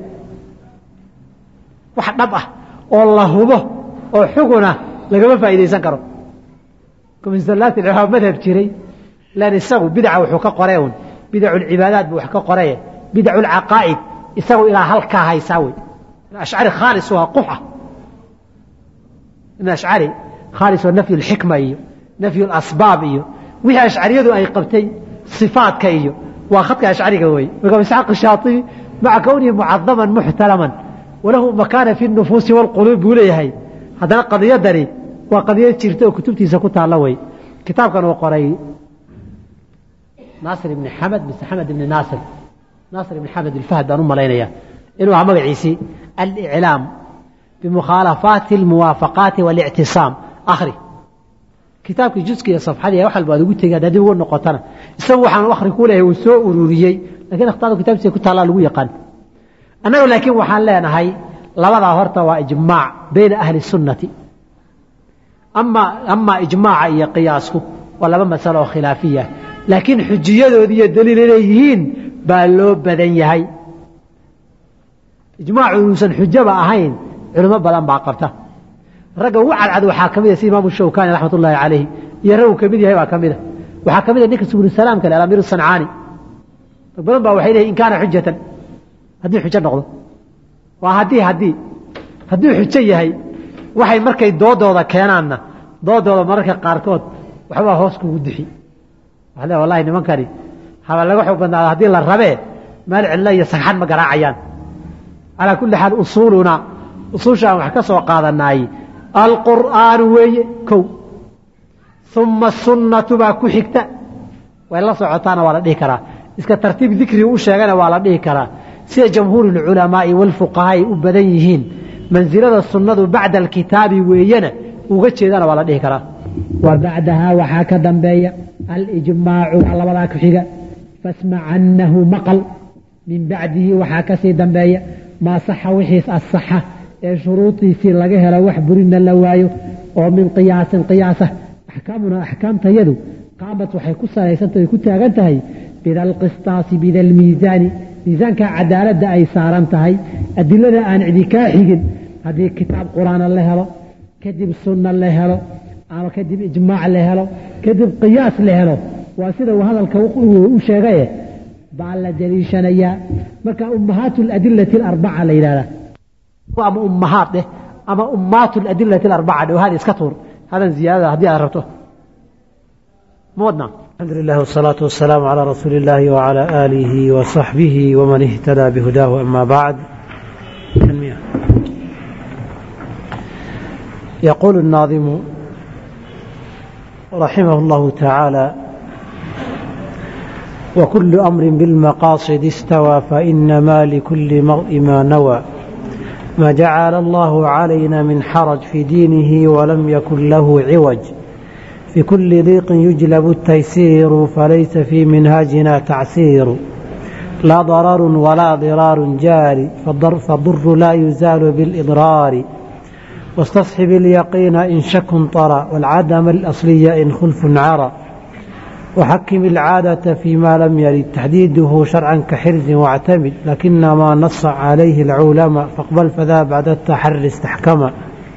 Speaker 1: واحد نبأ والله به وحقنا لقى ما فائدي سنكروا كم إنزلات العهاب مذهب تيري لا نسوا بدعوا وحقا قريون بدعوا العبادات بوحقا قرية بدعوا العقائد يسوي إلى هلكها يسوي الأشعري خالص وقحة إن أشعري خالص ونفي الحكمة نفي الأسباب وهي أشعري أي قبتي صفات كيو وأخذك أشعري قوي وقام إسحاق الشاطبي مع كونه معظما محترما وله مكان في النفوس والقلوب وليه هذا قضية دري وقضية تشيرته وكتبتي سكوتها اللوي كتاب كان وقري ناصر بن حمد بن ناصر بن حمد الفهد أنهم لينيا إنه عمل عيسي الإعلام بمخالفات الموافقات والاعتصام آخري كتاب جزء صفحة دي واحد بعد قلت هذا دي هو النقطة يسوي عن آخر كله وسوء وروريي لكن اختاروا كتاب سيكون على لوي قال أنا ولكن وحال لنا هاي لوضع هرتا وإجماع بين أهل السنة أما إجماع أي قياسه ولا مسألة خلافية لكن حجية ذي الدليل إليهين بالو بدن هاي إجماع إنسان حجة أهين علماء بلان بعقبته رجع وعلى عدو حاكمية سي إمام الشوكاني رحمة الله عليه يروا كمية هي حاكمية وحاكمية نيك سبل السلام كان الأمير الصنعاني بلان بوحيله إن كان حجة هذه حجة نقضه وهذه حجة هي وحي مركي دودة كياننا دودة مركي قاركود وحوا هوسكو ودحي هذا والله إنه منكري هذا لو حبنا هذه الربع ما العلا يسحن مقرع عيان على كل حال أصولنا وحكسوا قادناي القرآن ويكو ثم السنة باكو حكتا وإلا صعطانا ولا ديكرا إذا ترتيب ذكري وشاقنا ولا ديكرا سي جمهور العلماء والفقهاء أبديهين منزلة السنة بعد الكتاب وينا وغتشيدانا ولا ديكرا وبعدها وحاكا دنبيا الإجماع على ولا كحيقا فاسمع عنه مقل من بعده وحاكسي دنبيا ما صح وحيث الصحة شروطي في لقيها لوح برنا اللوايو ومن قياسه أحكامنا أحكام تيدو قامت وحيكسها ليسانت يكون تاغنتهي bida alqistaasi bida almiisaani miisaanka cadaaladda ay saaran tahay adilada aan cidi kaa xigin haddii kitaab qur-aana la helo kadib sunna la helo ama kadib ijmaac la helo kadib qiyaas la helo waa sida uu hadalka u sheegaye baa la daliishanayaa marka ummahaatu aladillati alarbaca la yidhahdaa ama ummahaat eh ama ummaatu aladillati alarbaca oo hada iska tuur hadan ziyaadada haddii aad rabto moodna
Speaker 2: الحمد لله والصلاة والسلام على رسول الله وعلى آله وصحبه ومن اهتدى بهداه أما بعد يقول الناظم رحمه الله تعالى وكل أمر بالمقاصد استوى فإنما لكل مرء ما نوى ما جعل الله علينا من حرج في دينه ولم يكن له عوج في كل ضيق يجلب التيسير فليس في منهاجنا تعسير لا ضرر ولا ضرار جاري فالضر لا يزال بالإضرار واستصحب اليقين إن شك طرى والعدم الأصلي إن خلف عرى وحكم العادة فيما لم يرد تحديده شرعا كحرز واعتمد لكنما نص عليه العلماء فاقبل فذا بعد التحري استحكما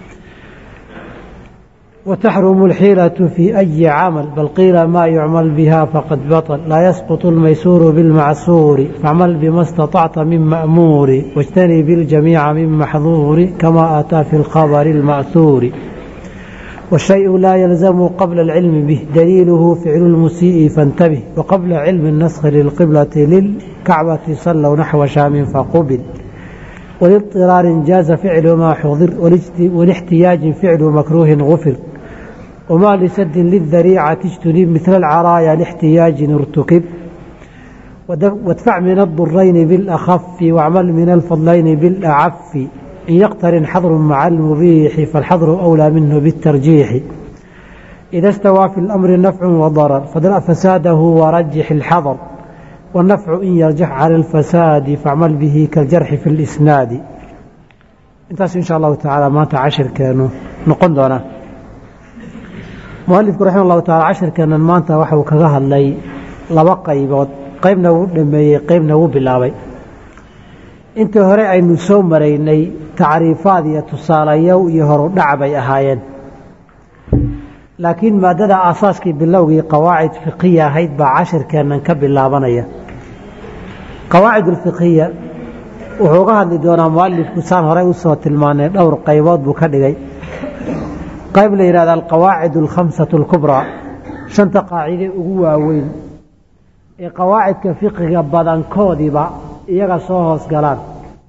Speaker 2: وتحرم الحيلة في أي عمل بل قيل ما يعمل بها فقد بطل لا يسقط الميسور بالمعسور فاعمل بما استطعت من مأمور واجتنب الجميع من محظور كما أتى في الخبر المأثور والشيء لا يلزم قبل العلم به دليله فعل المسيء فانتبه وقبل علم النسخ للقبلة للكعبة صلوا نحو شام فقبل ولاضطرار جاز فعل ما حضر والاحتياج فعل مكروه غفر وما لسد للذريعة تجتنب مثل العرايا لاحتياج ارتكب وادفع من الضرين بالأخف واعمل من الفضلين بالأعف إن يقترن حظر مع المبيح فالحظر أولى منه بالترجيح إذا استوى في الأمر نفع وضرر فدرأ فساده ورجح الحظر والنفع إن يرجح على الفساد فاعمل به كالجرح في الإسناد انتاس إن شاء الله تعالى ما تعشر كانوا نقندنا مؤلف رحمه الله تعالى عشر كان ما أنت وحو كغها اللي لبقى يبغض قيبنا لما قيبنا بالله انت هري أي نسوم مريني تعريفات يتصاليو يهرو دعبي أهايين لكن ما دد أساسك باللوغي قواعد فقهية هيد بعشر كان نكب الله بنية قواعد الفقهية وحوقها اللي دونا مؤلف كسان هري وصوت الماني دور قيبات بكدغي قيب لإرادة القواعد الخمسة الكبرى شنت قاعدة أقوى وين قواعد كفقه بدن كودبا iyaga soo hoos galaan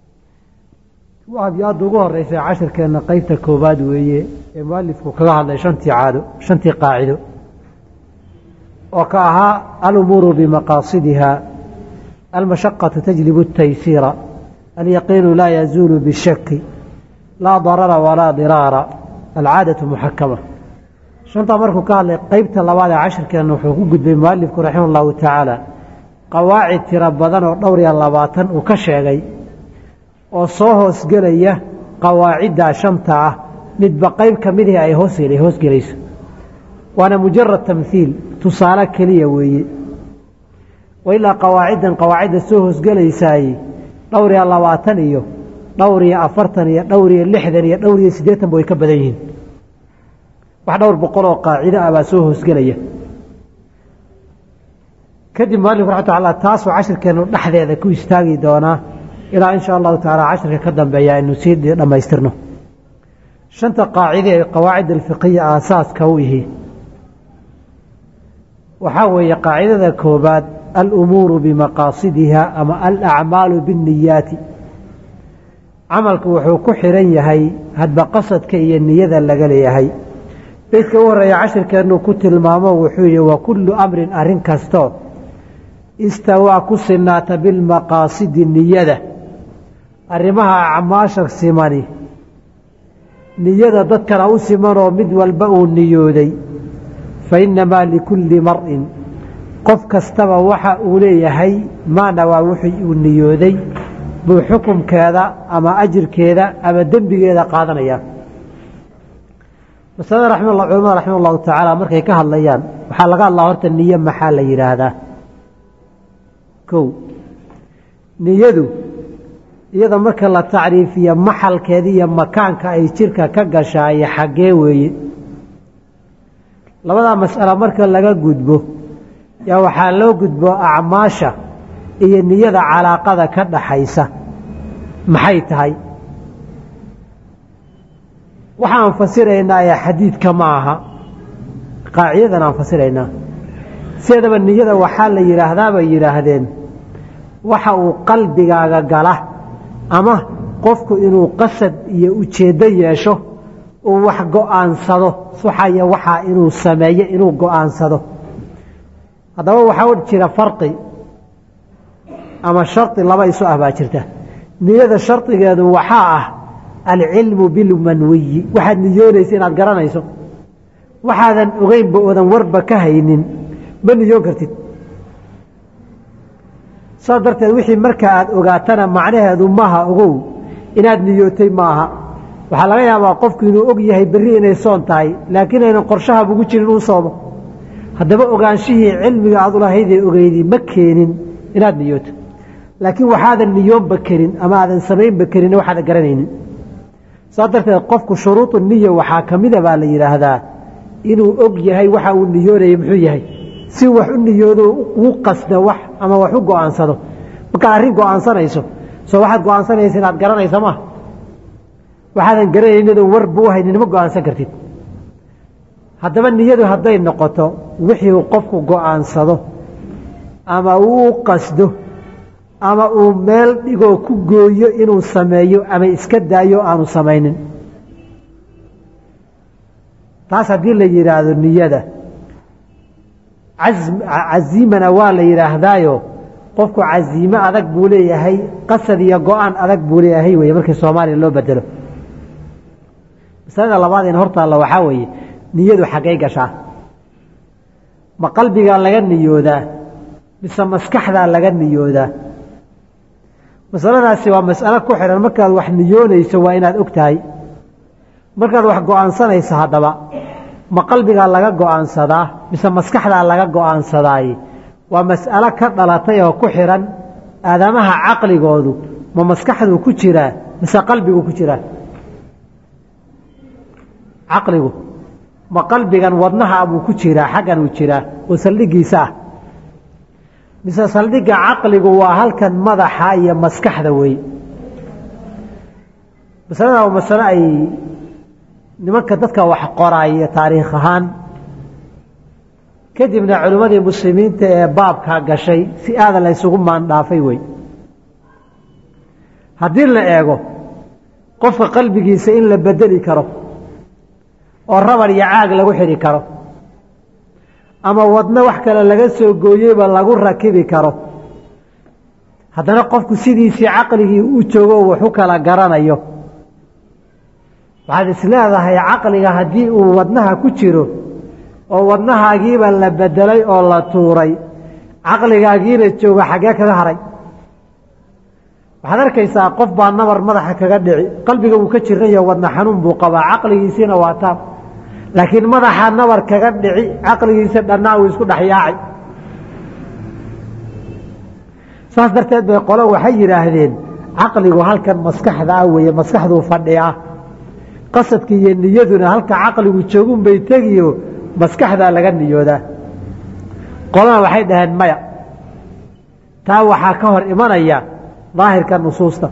Speaker 2: waad ugu horeysay casharkeena qaybta koobaad weeye ee muallifku kaga hadlay shantii qaacido oo ka ahaa al-umuru bimaqaasidiha al-mashaqqatu tajlibu at-taysira al-yaqiinu laa yazuulu bi-shakki laa darara walaa diraara al-caadatu muxakama shanta markuu ka hadlay qaybta labaad ee casharkeena wuxuu ku gudbay muallifku raximahullahu tacaala qawaacid tira badan oo dhowr iyo 20 uu ka sheegay oo soo hoosgelaya qawaacidda shanta ah midba qayb ka mid ah ay hoosgelayso waana mujarrad tamthiil tusaale kaliya weeye wayla qawaacidda soo hoosgelaysay dhowr iyo 20 iyo dhowr iyo 40 iyo dhowr iyo 60 iyo dhowr iyo 80 way ka badan yihiin wax dhowr boqol oo qaacido ah baa soo hoosgelaya kadib maalif raxmatu Allah taas oo casharkeenu dhaxdeeda ku istaagi doona ilaa insha Allah taala casharka ka dambeeya inuu sii dhameystirno shanta qaacide ee qawaacid al-fiqhiyya asaaska u yahay waxa weeye qaacidada koobaad al-umuru bimaqaasidiha ama al-a'malu bin-niyyati amalku wuxuu ku xiran yahay hadba qasadka iyo niyada laga leeyahay beedka waraya casharkeenu ku tilmaamo wuxuu yahay wa kullu amrin arin kasto استوى كسنات بالمقاصد النية أرمها عماشر سيماني نية ذكر أو سيمان ومد والبأو النيودي فإنما لكل مرء قف كستوى وحا أولي هي ما نوى وحي النيودي بحكم كذا أما أجر كذا أما دنب كذا قادنا إياه بس هذا رحمه الله علماء رحمه الله تعالى مركي كهالليان وحال الله هرت النية محال يرادا kow niyadu iyada marka la tacriifiyo maxalkeeda iyo makaanka ay jirka ka gashaaye xaggee weeye labadaa mas'alo marka laga gudbo yaa waxaa loo gudbo acmaasha iyo niyada calaaqada ka dhaxaysa maxay tahay waxaan fasiraynaa ee xadiidka ma aha qaacidadan aan fasiraynaa sideedaba niyada waxaa la yidhaahdaa bay yidhaahdeen waxa uu qalbigaaga gala ama qofku inuu qasad iyo ujeeddo yeesho uu wax go'aansado waxaya waxaa inuu sameeyo inuu go'aansado haddaba waxaa jira farqi ama shardi laba isu ah baa jirta niyada shardigeedu waxaa ah alcilmu bilmanwiyi waxaad niyoonaysa inaad garanayso waxaadan ogeynba oodan warba ka haynin ma niyoon kartid saas darteed wixii marka aad ogaatana macnaheedu maaha ogow inaad niyootay maaha waxaa laga yaabaa qofku inuu og yahay berri inay soon tahay laakiin aynan qorshaha ugu jirin uu soomo haddaba ogaanshihii cilmiga aad ulahaydee ogeydii ma keenin inaad niyooto laakiin waxaadan niyoonba karin ama aadan samaynba karin waxaadan garanaynin saas darteed qofku shuruudu niya waxaa ka mida baa la yidhaahdaa inuu og yahay waxa uu niyoonaya muxuu yahay si wax u niyoodo ugu qasda wax ama wax u go'aansado markaad arrin go'aansanayso soo waxaad go'aansanaysa inaad garanaysa ma waxaadan garanaynin inadoo warba u haynin ma go'aansan kartid haddaba niyadu hadday noqoto wixii uu qofku go'aansado ama uu qasdo ama uu meel dhigoo ku gooyo inuu sameeyo ama iska daayo aanu samaynin taas haddii la yidhaahdo niyada casiimana waa la yidhaahdaayo qofku casiime adag buu leeyahay qasad iyo go-aan adag buu leeyahay wey markii soomaaliya loo bedelo masalada labaad in hortaalla waxaa weeye niyadu xaggay gashaa ma qalbigaa laga niyoodaa mise maskaxdaa laga niyoodaa masaladaasi waa mas'alo ku xidhan markaad wax niyoonayso waa inaad og tahay markaad wax go-aansanayso haddaba ma qalbigaa laga go-aansadaa mise maskaxdaa laga go-aansadaay waa mas'alo ka dhalatay oo ku xidhan aadamaha caqligoodu ma maskaxduu ku jiraa mise qalbigu ku jiraa caqligu ma qalbigan wadnaha buu ku jiraa xaggan uu jiraa oo saldhigiisa ah mise saldhigga caqligu waa halkan madaxa iyo maskaxda wey masalada waa masalo ay nimanka dadka wax qoraaya taariikh ahaan kadibna culimmadii muslimiinta ee baabkaa gashay si aadan la ysugu maandhaafay wey haddii la eego qofka qalbigiisa in la bedeli karo oo rabar iyo caag lagu xidhi karo ama wadno wax kale laga soo gooyeyba lagu rakibi karo haddana qofku sidiisii caqligii u joogo wax u kala garanayo waxaad isleedahay caqliga haddii uu wadnaha ku jiro oo wadnahaagiiba la bedelay oo la tuuray caqligaagiina jooga xaggee kaga haray waxaad arkaysaa qof baa nabar madaxa kaga dhici qalbiga wuu ka jirnayo wadna xanuun buu qabaa caqligiisiina waa taab laakiin madaxa nabar kaga dhici caqligiisa dhannaa uu isku dhexyaacay saas darteed bay qolo waxay yidhaahdeen caqligu halkan maskaxda ah weeye maskaxduu fadhiyaa qasadka iyo niyaduna halka caqligu joogun bay tegiyo maskaxdaa laga niyoodaa qolana waxay dhaheen maya taa waxaa ka hor imanaya daahirka nusuusta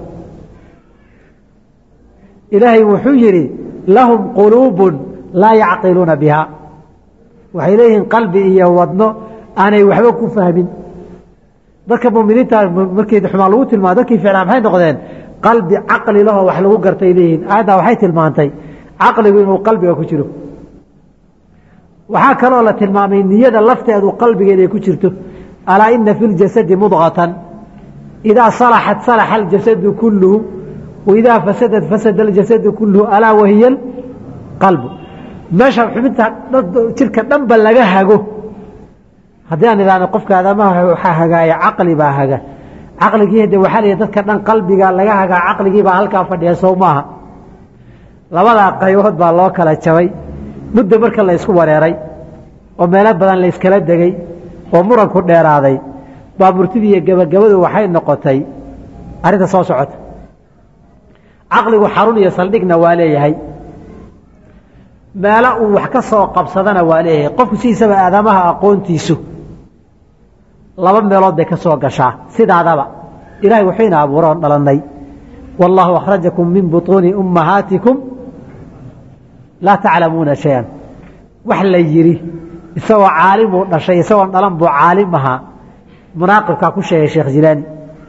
Speaker 2: ilaahay wuxuu yidhi lahum quluubun laa yacqiluuna bihaa waxay leeyihiin qalbi iyo wadno aanay waxba ku fahmin dadka muminiinta markii xumaan lagu tilmaamo dadkii ficnaa maxay noqdeen qalbi caqli lahoo wax lagu gartay leeyihiin aayaddaa waxay tilmaantay caqligu inuu qalbiga ku jiro waxaa kaloo la tilmaamay niyada lafteedu qalbigeeda ay ku jirto alaa ina fi ljasadi mudqatan idaa salaxat salaxa aljasadu kulluhu waidaa fasadat fasada aljasadu kulluhu alaa wahiya qalbu meesha xubinta jirka dhanba laga hago haddii aan idhaahno qofka aadamaha waxaa hagaaya caqli baa haga caqligii de waxaa la dadka dhan qalbiga laga hagaa caqligiibaa halkaa fadhiya sow maaha labadaa qaybood baa loo kala jabay muddo marka la isku wareeray oo meelo badan la iskala degay oo muranku dheeraaday baaburtidii iyo gabagabadu waxay noqotay arrinta soo socota. caqligu xarun iyo saldhigna waa leeyahay, meelo uu wax ka soo qabsadana waa leeyahay. qofku sidiisaba aadamaha aqoontiisu laba meelood bay ka soo gashaa sidaadaba. ilahay wuxuu ina abuuray oon dhalannay, wallaahu akhrajakum min butuuni ummahaatikum laa taclamuuna shay-an. wax la yidhi isagoo caalim uu dhashay isagoon dhalan buu caalim ahaa, munaaqibkaa ku sheegay sheekh jilaani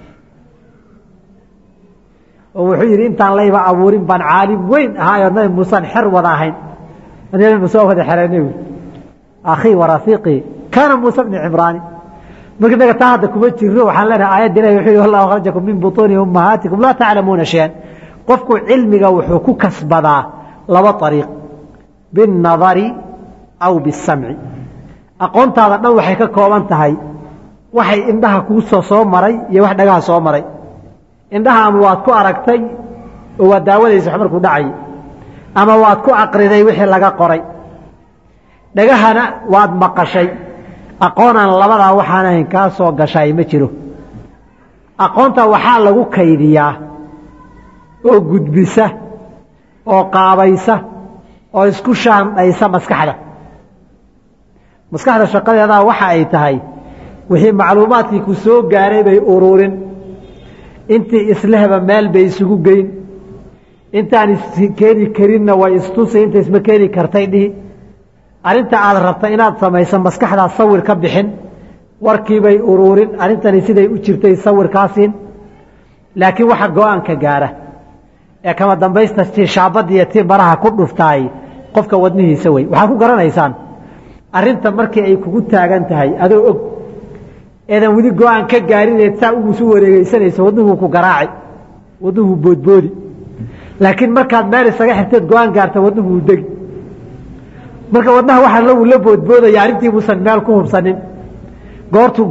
Speaker 2: oo wuxuu yidhi intaan layba abuurin baan caalim weyn ahaayoo nabi muusaan xer wada ahayn. nabi muuse oo wada xerayna wi akhii wa rafiiqii kaana muusa bni cimraani. marka inaga taa hadda kuma jirno, waxaan leenahay aayadda ilahi wuxuu yihi wallahu akhrajakum min butuuni ummahaatikum laa taclamuuna shay-an. qofku cilmiga wuxuu ku kasbadaa laba ariiq, binnadari aw bisamci. aqoontaada dhan waxay ka kooban tahay waxay indhaha kuu soo maray iyo wax dhagaha soo maray. indhaha ama waad ku aragtay oo waad daawadaysa wax markuu dhacay, ama waad ku aqriday wixii laga qoray. dhagahana waad maqashay. aqoonaan labadaa waxaan ahayn kaa soo gashay ma jiro. aqoonta waxaa lagu kaydiyaa oo gudbisa oo qaabaysa oo isku shaandhaysa maskaxda. maskaxda shaqadeedaa waxa ay tahay wixii macluumaadkii ku soo gaaray bay ururin, intii islehba meel bay isugu geyn, intaan iskeeni karinna way istusi, inta isma keeni kartay dhihi. arrinta aad rabta inaad samayso maskaxdaa sawir ka bixin, warkiibay ururin, arrintani siday u jirtay sawirkaasiin. laakiin waxa go-aanka gaara ee kama dambaysta shaabadda iyo tii baraha ku dhuftaay qofka wadnihiisa wey. waxaad ku garanaysaan arrinta markii ay kugu taagan tahay adoo og eedan weli go-aan ka gaarineed saa ugusu wareegeysanayso, wadnuhu ku garaaci, wadnuhu boodboodi. laakiin markaad meel isaga xirteed go-aan gaarta wadnuhu u degi. marka wadnaha waxa lagu la boodboodaya arrintii muusan meel ku hubsanin. goortuu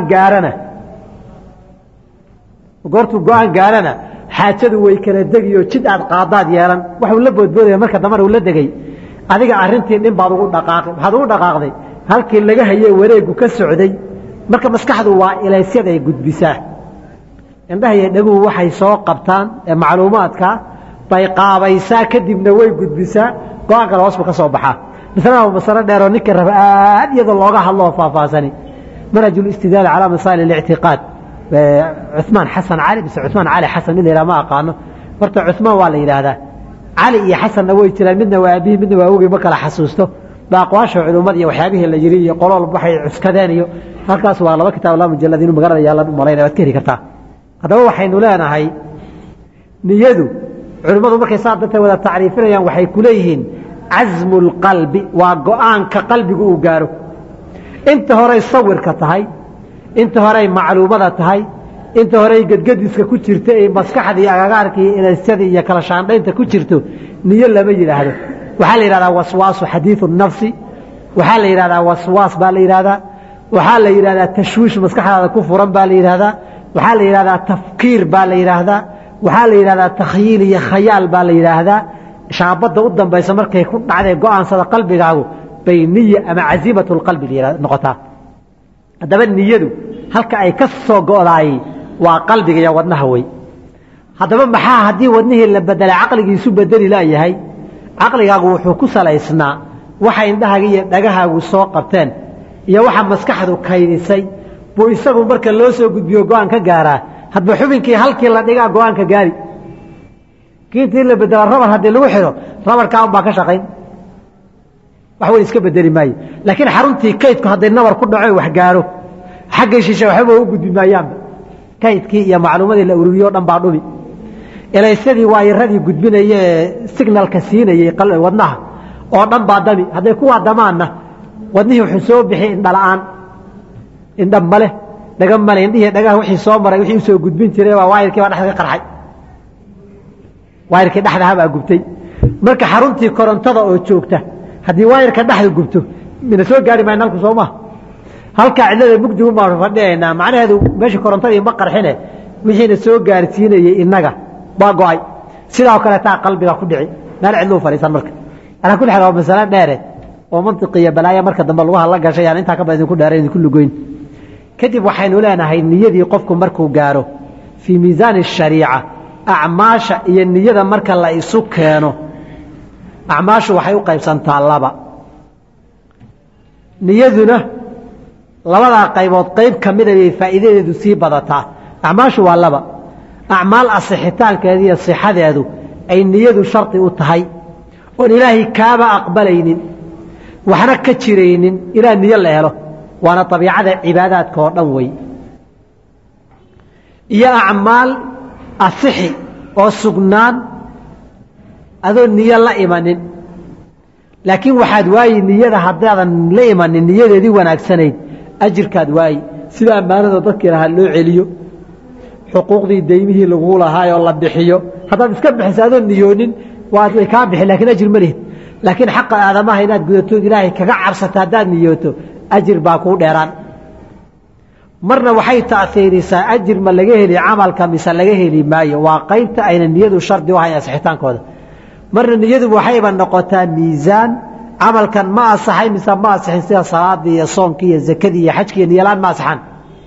Speaker 2: go-aan gaarana xaajadu way kala degiyo jid aad qaadaad yeelan. waxuu la boodboodaya marka dambana uu la degay, adiga arrintii dhin baad ugu dhaqaaqay. waxaad ugu dhaqaaqday halkii laga hayey wareegu ka socday. marka maskaxdu waa ilaysyad ay gudbisaa. indhaha iyo dhaguhu waxay soo qabtaan ee macluumaadka bay qaabaysaa, kadibna way gudbisaa. go-aankana hoos buu ka soo baxaa. masalada masalo dheeroo ninka raba aad iyadoo looga hadlo oo faahfaahsani manhaj اlistidaal calaa masaa'il اlictiqaad cuثmaan xasan cali mise cuثmaan cali xasan mid la yidhaha ma aqaano. horta cuثmaan waa la yidhaahdaa, cali iyo xasanna way jiraan, midna waa aabihii midna waa awogii ma kala xasuusto. ba aqwaasha culimmada iyo waxyaabihii la yidhi iyo qolool waxay cuskadeen iyo halkaas waa laba kitaab laba mujalad inuu magaalada yaallan u malaynaya waad ka heli kartaa. haddaba waxaynu leenahay niyadu culimmadu markay saa dadka wada tacriifinayaan waxay ku leeyihiin casmu اlqalbi waa go-aanka qalbigu uu gaaro. inta horey sawirka tahay, inta horey macluumada tahay, inta horey gedgediska ku jirta ee maskaxda iyo agagaarka iyo ilasyada iyo kala shaandhaynta ku jirto niyo lama yidhaahdo. waxaa la yidhahdaa waswaasu xadiiثu الnafsi, waxaa la yidhahdaa waswaas baa la yidhahdaa, waxaa la yidhahdaa tashwiish maskaxdaada ku furan baa la yidhahdaa, waxaa la yidhahdaa tafkiir baa la yidhaahdaa, waxaa la yidhahdaa takhyiil iyo khayaal baa la yidhaahdaa. shaabadda u dambaysa markay ku dhacday go-aansada qalbigaagu bay niya ama casiimat اlqalbi noqotaa. haddaba niyadu halka ay ka soo go'daay waa qalbiga iyo wadnaha wey. haddaba maxaa haddii wadnihii la bedelay caqligiisu bedeli laayahay? caqligaagu wuxuu ku salaysnaa waxa indhahaaga iyo dhagahaagu soo qabteen iyo waxa maskaxdu kaydisay buu isagu marka loo soo gudbiyo go-aan ka gaaraa. hadba xubinkii halkii la dhigaa go-aanka gaari. intii la bedela rabar haddii lagu xidho rabarkaa un baa ka shaqayn, wax weyn iska bedeli maayo. laakiin xaruntii kaydku hadday nabar ku dhaco wax gaaro xaggay shishe waxba u gudbi maayaanba. kaydkii iyo macluumadii la ururiyo o dhan baa dhumi. ilaysadii waayaradii gudbinaya ee signalka siinayey wadnaha oo dhan baa dami. hadday kuwaa damaanna wadnihii wuxuu soo bixi indhala-aan, indha male, dhaga male. indhihii dhagaha wixii soo maray wixii usoo gudbin jiray waa waayarkii baa dhexda ka qarxay, waayarkii dhexdahabaa gubtay. marka xaruntii korontada oo joogta haddii waayarka dhexda gubto mina soo gaari maayo nalku soo maha. halkaa cidlada mugdigu baanu fadhiyaynaa. macnaheedu meesha korontadii ma qarxine wixiina soo gaarsiinayey innaga baa go-ay. sidoo kale taa qalbiga ku dhici meel cidluu fadhiisan. marka alaa kulli xaal waa masalo dheere oo mantiqiya balaaya marka dambe lugaha la gashay aan intaa ka badan idinku dheerayn idinku lugoyn. kadib waxaynu leenahay niyadii qofku markuu gaaro fii miisaan الshariica acmaasha iyo niyada marka la isu keeno acmaashu waxay u qaybsantaa laba niyaduna labadaa qaybood qayb ka mida bay faa'iidadeedu sii badataa acmaashu waa laba acmaal asixitaankeeda iyo sixadeedu ay niyadu shardi u tahay oon ilaahay kaaba aqbalaynin waxna ka jiraynin ilaa niyo la helo waana abiicada cibaadaadka oo dhan wey iyo acmaal asixi oo sugnaan adoo niyo la imanin laakiin waxaad waayi niyada haddaadan la imanin niyadeedii wanaagsanayd ajirkaad waayi sida ammaanada dadkii lahaa loo celiyo xuquuqdii daymihii laguu lahaayoo la bixiyo haddaad iska bixiso adoo niyoonin way kaa bixi lakiin ajir ma lihid laakiin xaqa aadamaha inaad gudatood ilaahay kaga cabsato haddaad niyooto ajir baa kuu dheeraan marna waxay ta'hiirisaa ajir ma laga heli camalka mise laga heli maayo waa qaybta ayna niyadu shardi u hayn asixitaankooda marna niyadu waxayba noqotaa miisaan camalkan ma asaxay mise ma asixin sida salaadii iyo soonkii iyo zakadii iyo xajkii iyo niyalaan ma asaxan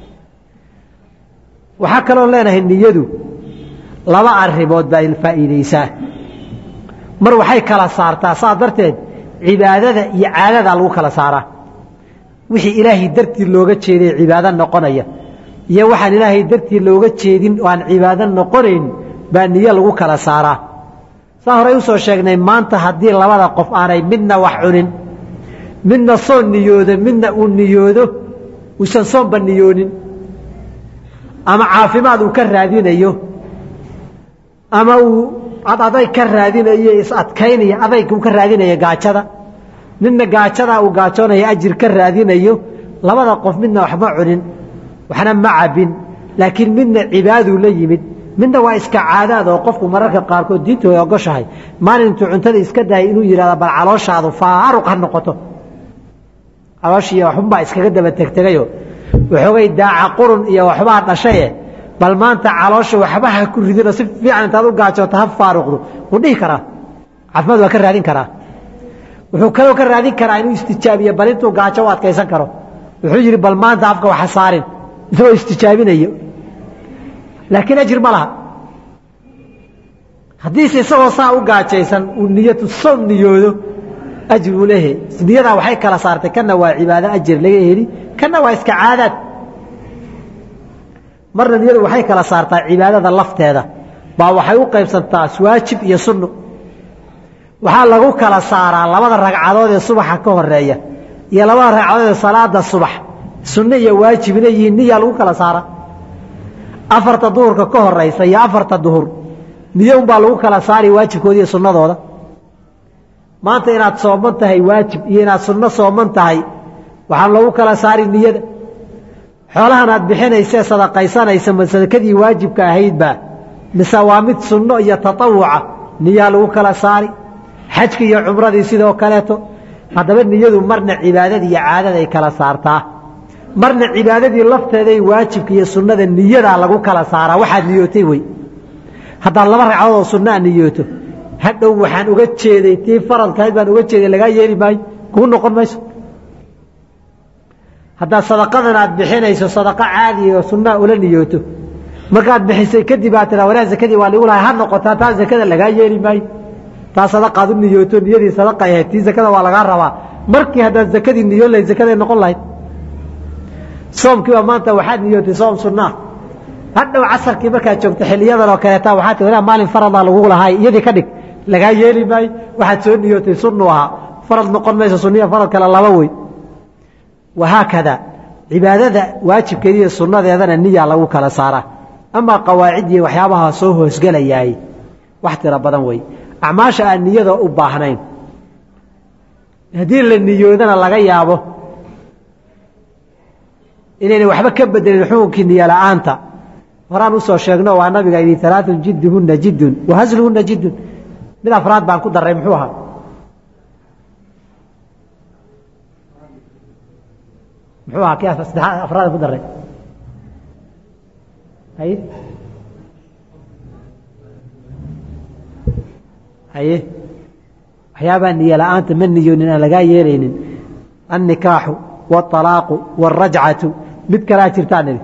Speaker 2: waxaa kaloo leenahay niyadu laba arrimood baa faa'iidaysaa mar waxay kala saartaa saas darteed cibaadada iyo caadada lagu kala saaraa wixii ilaahay dartii looga jeeday cibaado noqonaya iyo waxaan ilaahay dartii looga jeedin oo aan cibaado noqonayn baa niyo lagu kala saaraa saa horey usoo sheegnay maanta haddii labada qof aanay midna wax cunin midna soon niyoodo midna uu niyoodo uusan soonba niyoonin ama caafimaad uu ka raadinayo ama uu adayg ka raadinayo is-adkaynaya adayg uu ka raadinayo gaajada midna gaajada uu gaajoonayo ajir ka raadinayo labada qof midna waxma cunin waxna ma cabin laakiin midna cibaaduu la yimid midna waa iska caadaad oo qofku mararka qaarkood diintu way ogoshahay maalintuu cuntada iska daayay inuu yidhahdo bal calooshaadu faaruq ha noqoto calooshii waxunbaa iskaga daba tegtegayo waxoogay daaca qurun iyo waxbaa dhashaye bal maanta caloosha waxba ha ku ridinoo si fiican intaad u gaajooto ha faaruqdo wuu dhihi karaa caafimaad waa ka raadin karaa wuxuu kaloo ka raadin karaa inuu istijaabiyo bal intuu gaajo u adkaysan karo wuxuu yidhi bal maanta afka waxa saarin isagoo istijaabinayo laakiin ajir ma laha haddiise isagoo saa u gaajaysan uu niyatu soom niyoodo ajir uu leeyahay niyadaa waxay kala saartay kana waa cibaado ajir laga heli kana waa iska caadaad marna niyadu waxay kala saartaa cibaadada lafteeda baa waxay u qaybsantaa waajib iyo sunno waxaa lagu kala saaraa labada ragcadood ee subaxa ka horeeya iyo labada ragcadood ee salaada subax sunno iyo waajibna yihiin niya lagu kala saaraa afarta duhurka ka horeysa iyo afarta duhur niyo unbaa lagu kala saari waajibkooda iyo sunnadooda maanta inaad sooman tahay waajib iyo inaad sunno sooman tahay waxaa lagu kala saari niyada xoolahan aad bixinaysee sadaqaysanaysa ma sadakadii waajibka ahaydba mise waa mid sunno iyo tatawuca niyaa lagu kala saari xajka iyo cumradii sidoo kaleeto haddaba niyadu marna cibaadadii iyo caadada ay kala saartaa marna cibaadadii lafteeday waajibka iyo sunnada niyadaa lagu kala saaraa waxaad niyootay wey haddaad laba ragcadood oo sunnaa niyooto hadhow waxaan uga jeeday tii faradkahayd baan uga jeeday lagaa yeeli maayo kuu noqon mayso haddaad sadaqadan aad bixinayso sadaqa caadiya oo sunnaa ula niyooto markaad bixisay kadib aad tiraa walaa zakadii waa ligu lahay ha noqotaa taa zakada lagaa yeeli maayo taa sadaqaad u niyooto niyadii sadaqa ahayd tii zakada waa lagaa rabaa markii haddaad zakadii niyoon lahayd zakaday noqon lahayd soomkiiba maanta waxaad niyootay soom sunnaa hadhow casarkii markaad joogto xiliyadan oo kaleeta waxaad tii walaa maalin faradaa lagu lahay iyadii ka dhig lagaa yeeli maayo waxaad soo niyootay sunnu ahaa farad noqon mayso sunniya farad kale laba wey wahaakada cibaadada waajibkeeda iyo sunnadeedana niyaa lagu kala saaraa amaa qawaacid iyo waxyaabaha soo hoosgelayaay wax tiro badan wey acmaasha aan niyada u baahnayn haddii la niyoodana laga yaabo inayna waxba ka bedelin xukunkii niyo la'aanta horaan usoo sheegno waa nabiga yidhi alaaun jidduhunna jiddun wa hasluhunna jiddun mid afraad baan ku daray muxuu ahaa muxuu ahaa kii saddexaad afraad ku daray haye waxyaabaa niyo la'aanta ma niyoonin aan lagaa yeelaynin annikaaxu wاطalaaqu wاlrajcatu
Speaker 1: mid kalaa jirtaan nidhi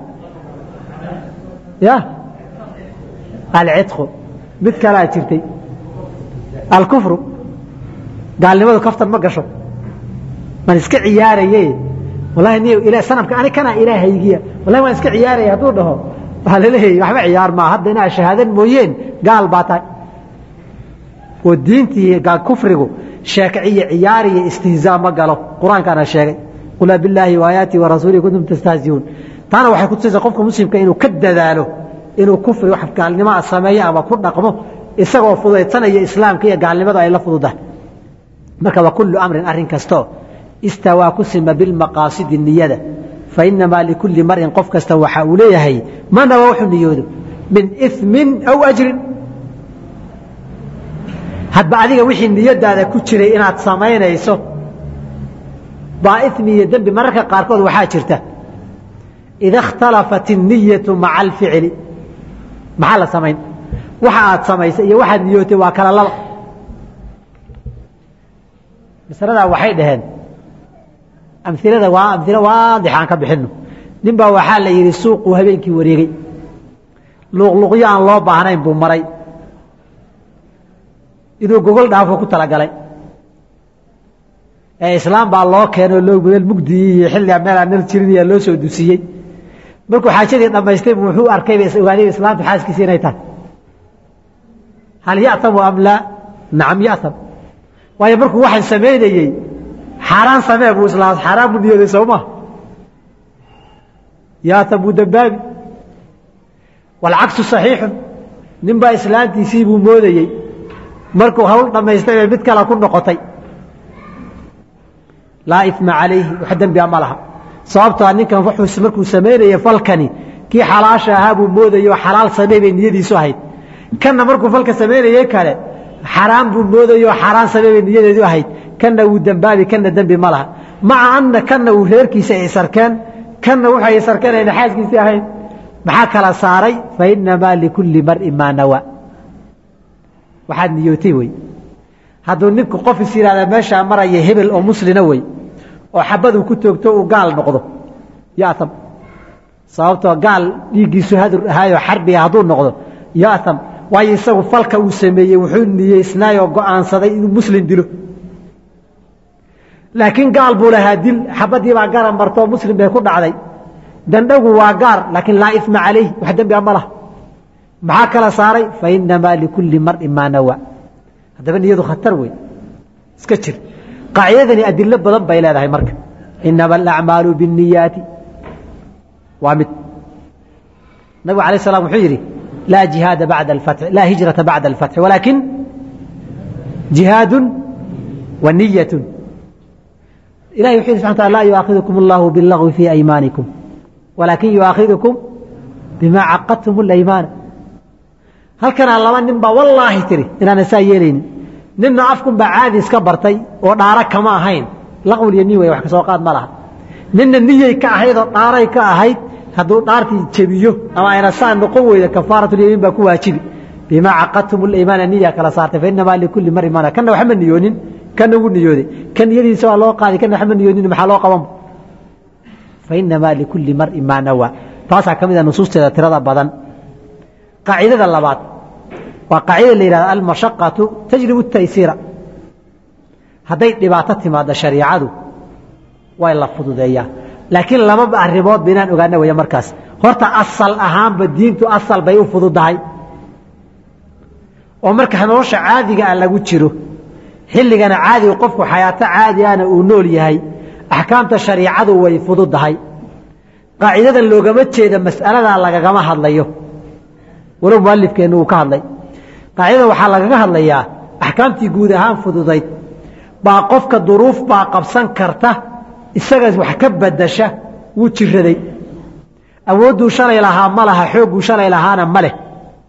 Speaker 1: ya alcidqu mid kalaa jirtay alkufru gaalnimadu kaftan ma gasho man iska ciyaaraye wallahi niyo ilaa sanamka ani kana ilaahaygiya wallahi waan iska ciyaaraya hadduu dhaho waxaa laleeyahay waxba ciyaar maa hadda inaa shahaadan mooyeen gaal baa tahay oo diintii kufrigu sheekiciyo ciyaariyo istihzaa ma galo qur-aankaana sheegay qul billaahi waayaatii warasuulihi kuntum tastahziuun taana waxay ku tusaysaa qofka muslimka inuu ka dadaalo inuu kufri wax gaalnimo sameeyo ama ku dhaqmo isagoo fudaysanaya islaamka iyo gaalnimada ay la fududahay marka waa kullu amrin arrin kasto istawaa ku sima bilmaqaasidi niyada fainamaa likulli marin qof kasta waxa uu leeyahay mana waa wuxuu niyoodo min ismin aw ajrin hadba adiga wixii niyadaada ku jiray inaad samaynayso baa ismi iyo dembi mararka qaarkood waxaa jirta ida ikhtalafat الniyatu maca alficli maxaa la samayn waxa aad samaysay iyo waxaad niyootay waa kala laba masaladaa waxay dhaheen amilada waa amilo waadix aan ka bixino nin baa waxaa la yidhi suuquu habeenkii wareegey luuqluuqyo aan loo baahnayn buu maray inuu gogol dhaafo ku talagalay ee islaam baa loo keenoo loo meel mugdiyey iyo xilligaa meelaan nal jirinaya loo soo dusiyey markuu xaajadii dhammaystay buu wuxuu arkayba ogaadayba islaamtu xaaskiisa inay tahay hal ya'tamu am laa nacam ya'tam waayo markuu waxaan samaynayey xaaraan samee buu islaam xaaraan buu niyooday soo ma ya'tam buu dambaabi walcagsu saxiixun nin baa islaantiisii buu moodayey markuu hawl dhammaystay bay mid kale ku noqotay laa ima calayhi wax dembiga ma laha sababtoo ninkan markuu samaynaya falkani kii xalaasha ahaa buu moodayo xalaal samey bay niyadiisu ahayd kanna markuu falka samaynayey kale xaraam buu moodayo xaaraan samey bay niyadeedu ahayd kanna wuu dembaabi kanna dembi ma laha maca anna kanna uu reerkiisa ay sarkeen kanna waxay sarkeen ayna xaaskiisii ahayn maxaa kala saaray fainamaa likulli marin maa nawaa waxaad niyootay wey hadduu ninku qof is yidhahda meeshaa maraya hebel oo muslina wey oo xabaduu ku toogto uu gaal noqdo ya'tam sababtoo gaal dhiiggiisu hadur ahaayoo xarbiga hadduu noqdo ya'tam waayo isagu falka uu sameeyey wuxuu niyeysnaayoo go'aansaday inuu muslim dilo laakiin gaal buu lahaa dil xabadii baa garan martoo muslim bay ku dhacday dandhagu waa gaar laakiin laa ima calayh wax dembiga ma laha maxaa kala saaray fainamaa likulli marin maa nawaa haddaba niyadu khatar wey iska jir qaacidadani adilo badan bay leedahay marka inama alacmaalu biاniyaati waa mid nabigu alayh salam wuxuu yidhi laa jihaada bacda alfatxi laa hijrata bacda alfatxi walaakin jihaadu wa niyatu ilahi wuxuu yidhi subxana taala laa yuaakidukum allahu biاllagwi fii aymaanikum walaakin yuaakidukum bima caqadtum اlaymaana halkanaa laba nin baa wallaahi tiri inaana saa yeelaynin ninna afkunbaa caadi iska bartay oo dhaara kama ahayn laqwil iyo niy wax ka soo qaad ma laha ninna niyey ka ahayd oo dhaaray ka ahayd hadduu dhaartii jebiyo ama ayna saa noqon weyda kafaaratulyamiin baa ku waajibi bimaa caqadtum اlaymaana niya kala saartay fainamaa likulli marin maa nawaa kanna waxma niyoonin kanna wuu niyooday kan niyadiisa waa loo qaaday kanna waxma niyoonin maxaa loo qaban fainamaa likulli marin maa nawaa taasaa ka mid a nusuusteeda tirada badan qaacidada labaad waa qaacida la yidhahda almashaqatu tajlibu taysiira hadday dhibaato timaado shariicadu way la fududeeyaa laakiin laba arrimood ba inaan ogaana weya markaas horta asal ahaanba diintu asal bay u fududahay oo marka nolosha caadiga ah lagu jiro xilligana caadiga qofku xayaato caadi ahna uu nool yahay axkaamta shariicadu way fududahay qaacidadan loogama jeeda mas'aladaa lagagama hadlayo walow mualifkeennu uu ka hadlay qaacidada waxaa lagaga hadlayaa axkaamtii guud ahaan fududayd baa qofka duruuf baa qabsan karta isagaas wax ka badasha wuu jiraday awoodduu shalay lahaa ma laha xoogguu shalay lahaana ma leh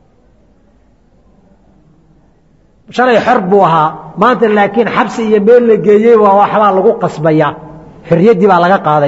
Speaker 1: shalay xor buu ahaa maanta laakiin xabsi iyo meel la geeyey waa waxbaa lagu qasbayaa xorriyaddii baa laga qaaday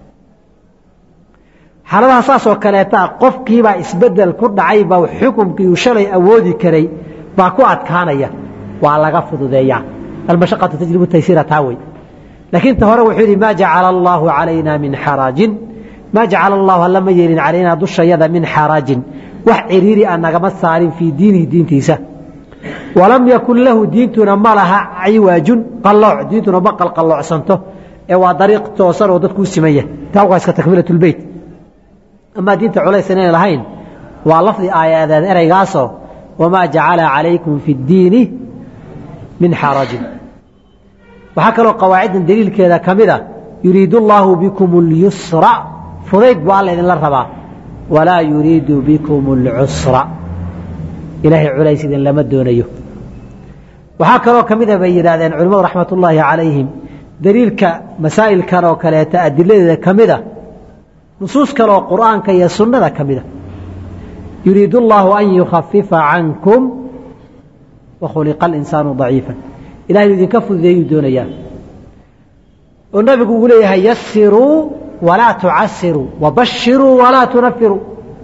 Speaker 1: xaaladaha saasoo kaleetaa qofkiibaa isbedel ku dhacay baa xukumkii uu shalay awoodi karay baa ku adkaanaya waa laga fududeeyaa almashaqatu tajlibu taysiira taa wey laakiin ta hore wuxuu yidhi maa jacala allaahu calayna min xarajin
Speaker 2: maa jacala allahu alla ma yeelin calaynaa dushayada min xarajin wax ciriiri aan nagama saarin fii diinihi diintiisa walam yakun lahu diintuna ma laha ciwaajun qalooc diintuna ma qalqaloocsanto ee waa dariiq toosan oo dadku u siman yahay taa waa iska takmiilatulbeyt amaa diinta culays inay lahayn waa lafdi aayadeed ereygaasoo wamaa jacala calaykum fi ddiini min xarajin waxaa kaloo qawaaciddan daliilkeeda ka mid a yuriidu allaahu bikum اlyusra fudayd buu alla idinla rabaa walaa yuriidu bikum اlcusra ilaahay culays idin lama doonayo waxaa kaloo ka mida bay yidhahdeen culimmadu raxmat ullaahi calayhim daliilka masaa'ilkan oo kaleeta adiladeeda ka mida nusuus kaleoo qur'aanka iyo sunnada ka mida yuriidu allaahu an yukhafifa cankum wakhuliqa alinsaanu daciifa ilahay inu idinka fududeeyuu doonayaa oo nabigu uu leeyahay yasiruu walaa tucasiruu wabashiruu walaa tunafiruu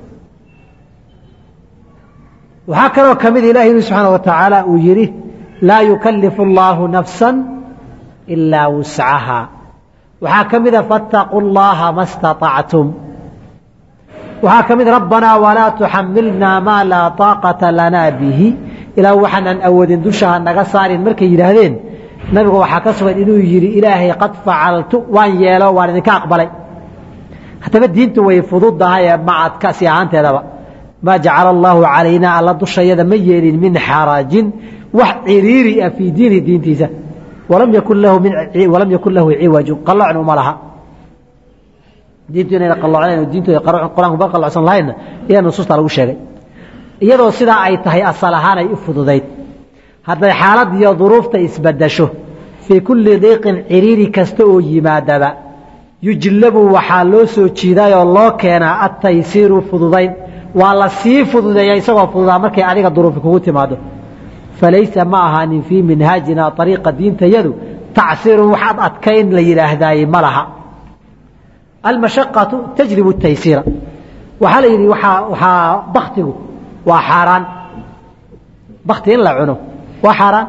Speaker 2: waxaa kaloo ka mida ilahi inu subxaana wa tacaala uu yidhi laa yukalifu allaahu nafsa ilaa wuscaha waxaa ka mida faاtaquu اllaha ma اstaطactum waxaa ka mid rabbanaa walaa tuxamilnaa maa laa طaaqata lanaa bihi ilaa waxaanan awoodin dushaha naga saarin markay yidhaahdeen nabigu waxaa ka sugan inuu yidhi ilaahay qad facaltu waan yeelo waan idinka aqbalay haddaba diintu way fududahay ee macadka si ahaanteedaba maa jacala allaahu calaynaa alla dushayada ma yeelin min xarajin wax ciriiri ah fii diinihi diintiisa walam yakun lahu ciwajun qalloocna uma laha diintu inayna qalloocnayn oo diintu qur-aanku ba qalloocsan lahaynna iyaa nusuusta lagu sheegay iyadoo sidaa ay tahay asal ahaan ay u fududayd hadday xaalad iyo duruufta isbadasho fii kulli diiqin ciriiri kasta oo yimaadaba yujlabu waxaa loo soo jiidayoo loo keenaa adtaysiiru fududayn waa la sii fududeeya isagoo fududaa markay adiga duruufi kugu timaado falaysa ma ahaanin fii minhaajinaa ariiqa diintayadu tacsiirun waxaad adkayn la yidhaahdaay ma laha almashaqatu tajlibu taysiira waxaa la yidhi waxaa baktigu waa xaaraan bakti in la cuno waa xaaraan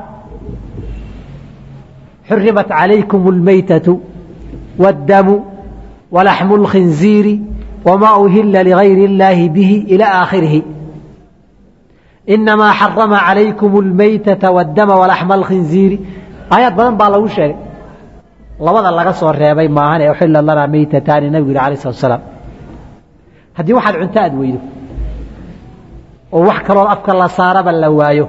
Speaker 2: xurimat calaykum اlmaytatu wاddamu walaxmu اlkhinziiri wamaa uhila ligayri اllaahi bihi ilaa aakhirihi inamaa xarama calaykum اlmaytata wاddama walaxma alkhinziiri aayaad badan baa lagu sheegay labada laga soo reebay maahan ee uxila lanaa maytataani nabigu yihi alayh salatu asalaam haddii waxaad cunto aad weydo oo wax kaloo afka la saaraba la waayo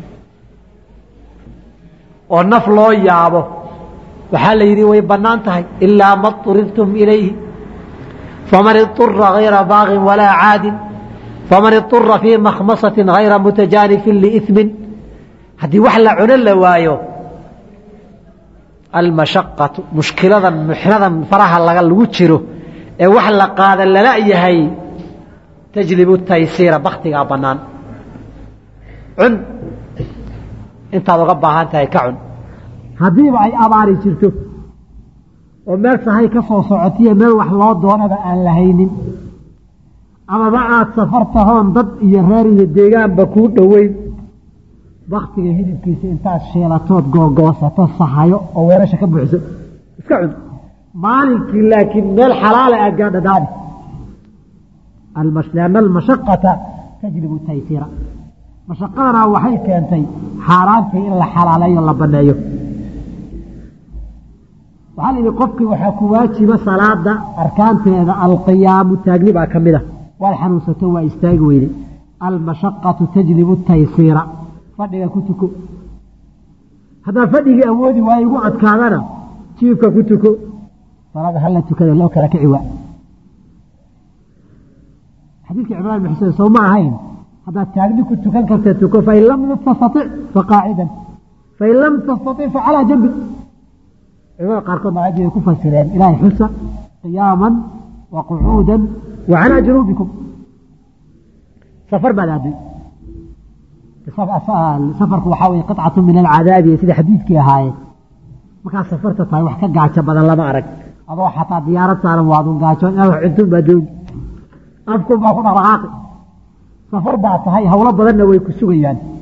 Speaker 2: oo naf loo yaabo waxaa la yidhi way bannaan tahay ilaa ma طurirtum ilayhi faman iطura hayra baagin walaa caadin faman iطura fii makhmasatin hayra mutajaanifin liiثmin haddii wax la cuno la waayo almashaqatu mushkiladan muxnadan faraha lagu jiro ee wax la qaada lala yahay tajlibu taysiira baktigaa bannaan cun intaad uga baahan tahay ka cun haddiiba ay abaari jirto oo meel sahay ka soo socotiyo meel wax loo doonaba aan la haynin amaba aad safar tahoon dad iyo reer iyo deegaanba kuu dhoweyn baktiga hilibkiisa intaad sheelatood googoosato sahayo oo weerasha ka buuxso iska cun maalinkii laakiin meel xalaala aad gaadhadhaani lianna almashaqata tajlibu taysiira mashaqadana waxay keentay xaaraantii in la xalaaleeyo la banneeyo waxaa la yidhi qofkii waxaa ku waajiba salaada arkaanteeda alqiyaamu taagni baa ka mid a waad xanuunsato waa istaagi weyday almashaqatu tajlibu taysiira fadhiga ku tuko haddaa fadhigii awoodi waayo igu adkaadana jiifka ku tuko salaada hala tukada loo kala kici waa xadiidka cimraan bin xusein soo ma ahayn haddaad taagni ku tukan karta tuko fain lam tastatic faqaacidan fain lam tastatic facalaa janbi culimada qaarkoodna aayadii ay ku fasireen ilaahay xusa qiyaaman wa qucuudan wa calaa junuubikum safar baad aaday safarku waxaa weye qicatu min alcadaabi sida xadiidkii ahaayeen markaad safarta tahay wax ka gaajo badan lama arag adoo xataa diyaarad saaran waadun gaajoon inaad wax cuntun baa dooni afkun baa ku dhaqdhaqaaqi safar baa tahay hawlo badanna way ku sugayaan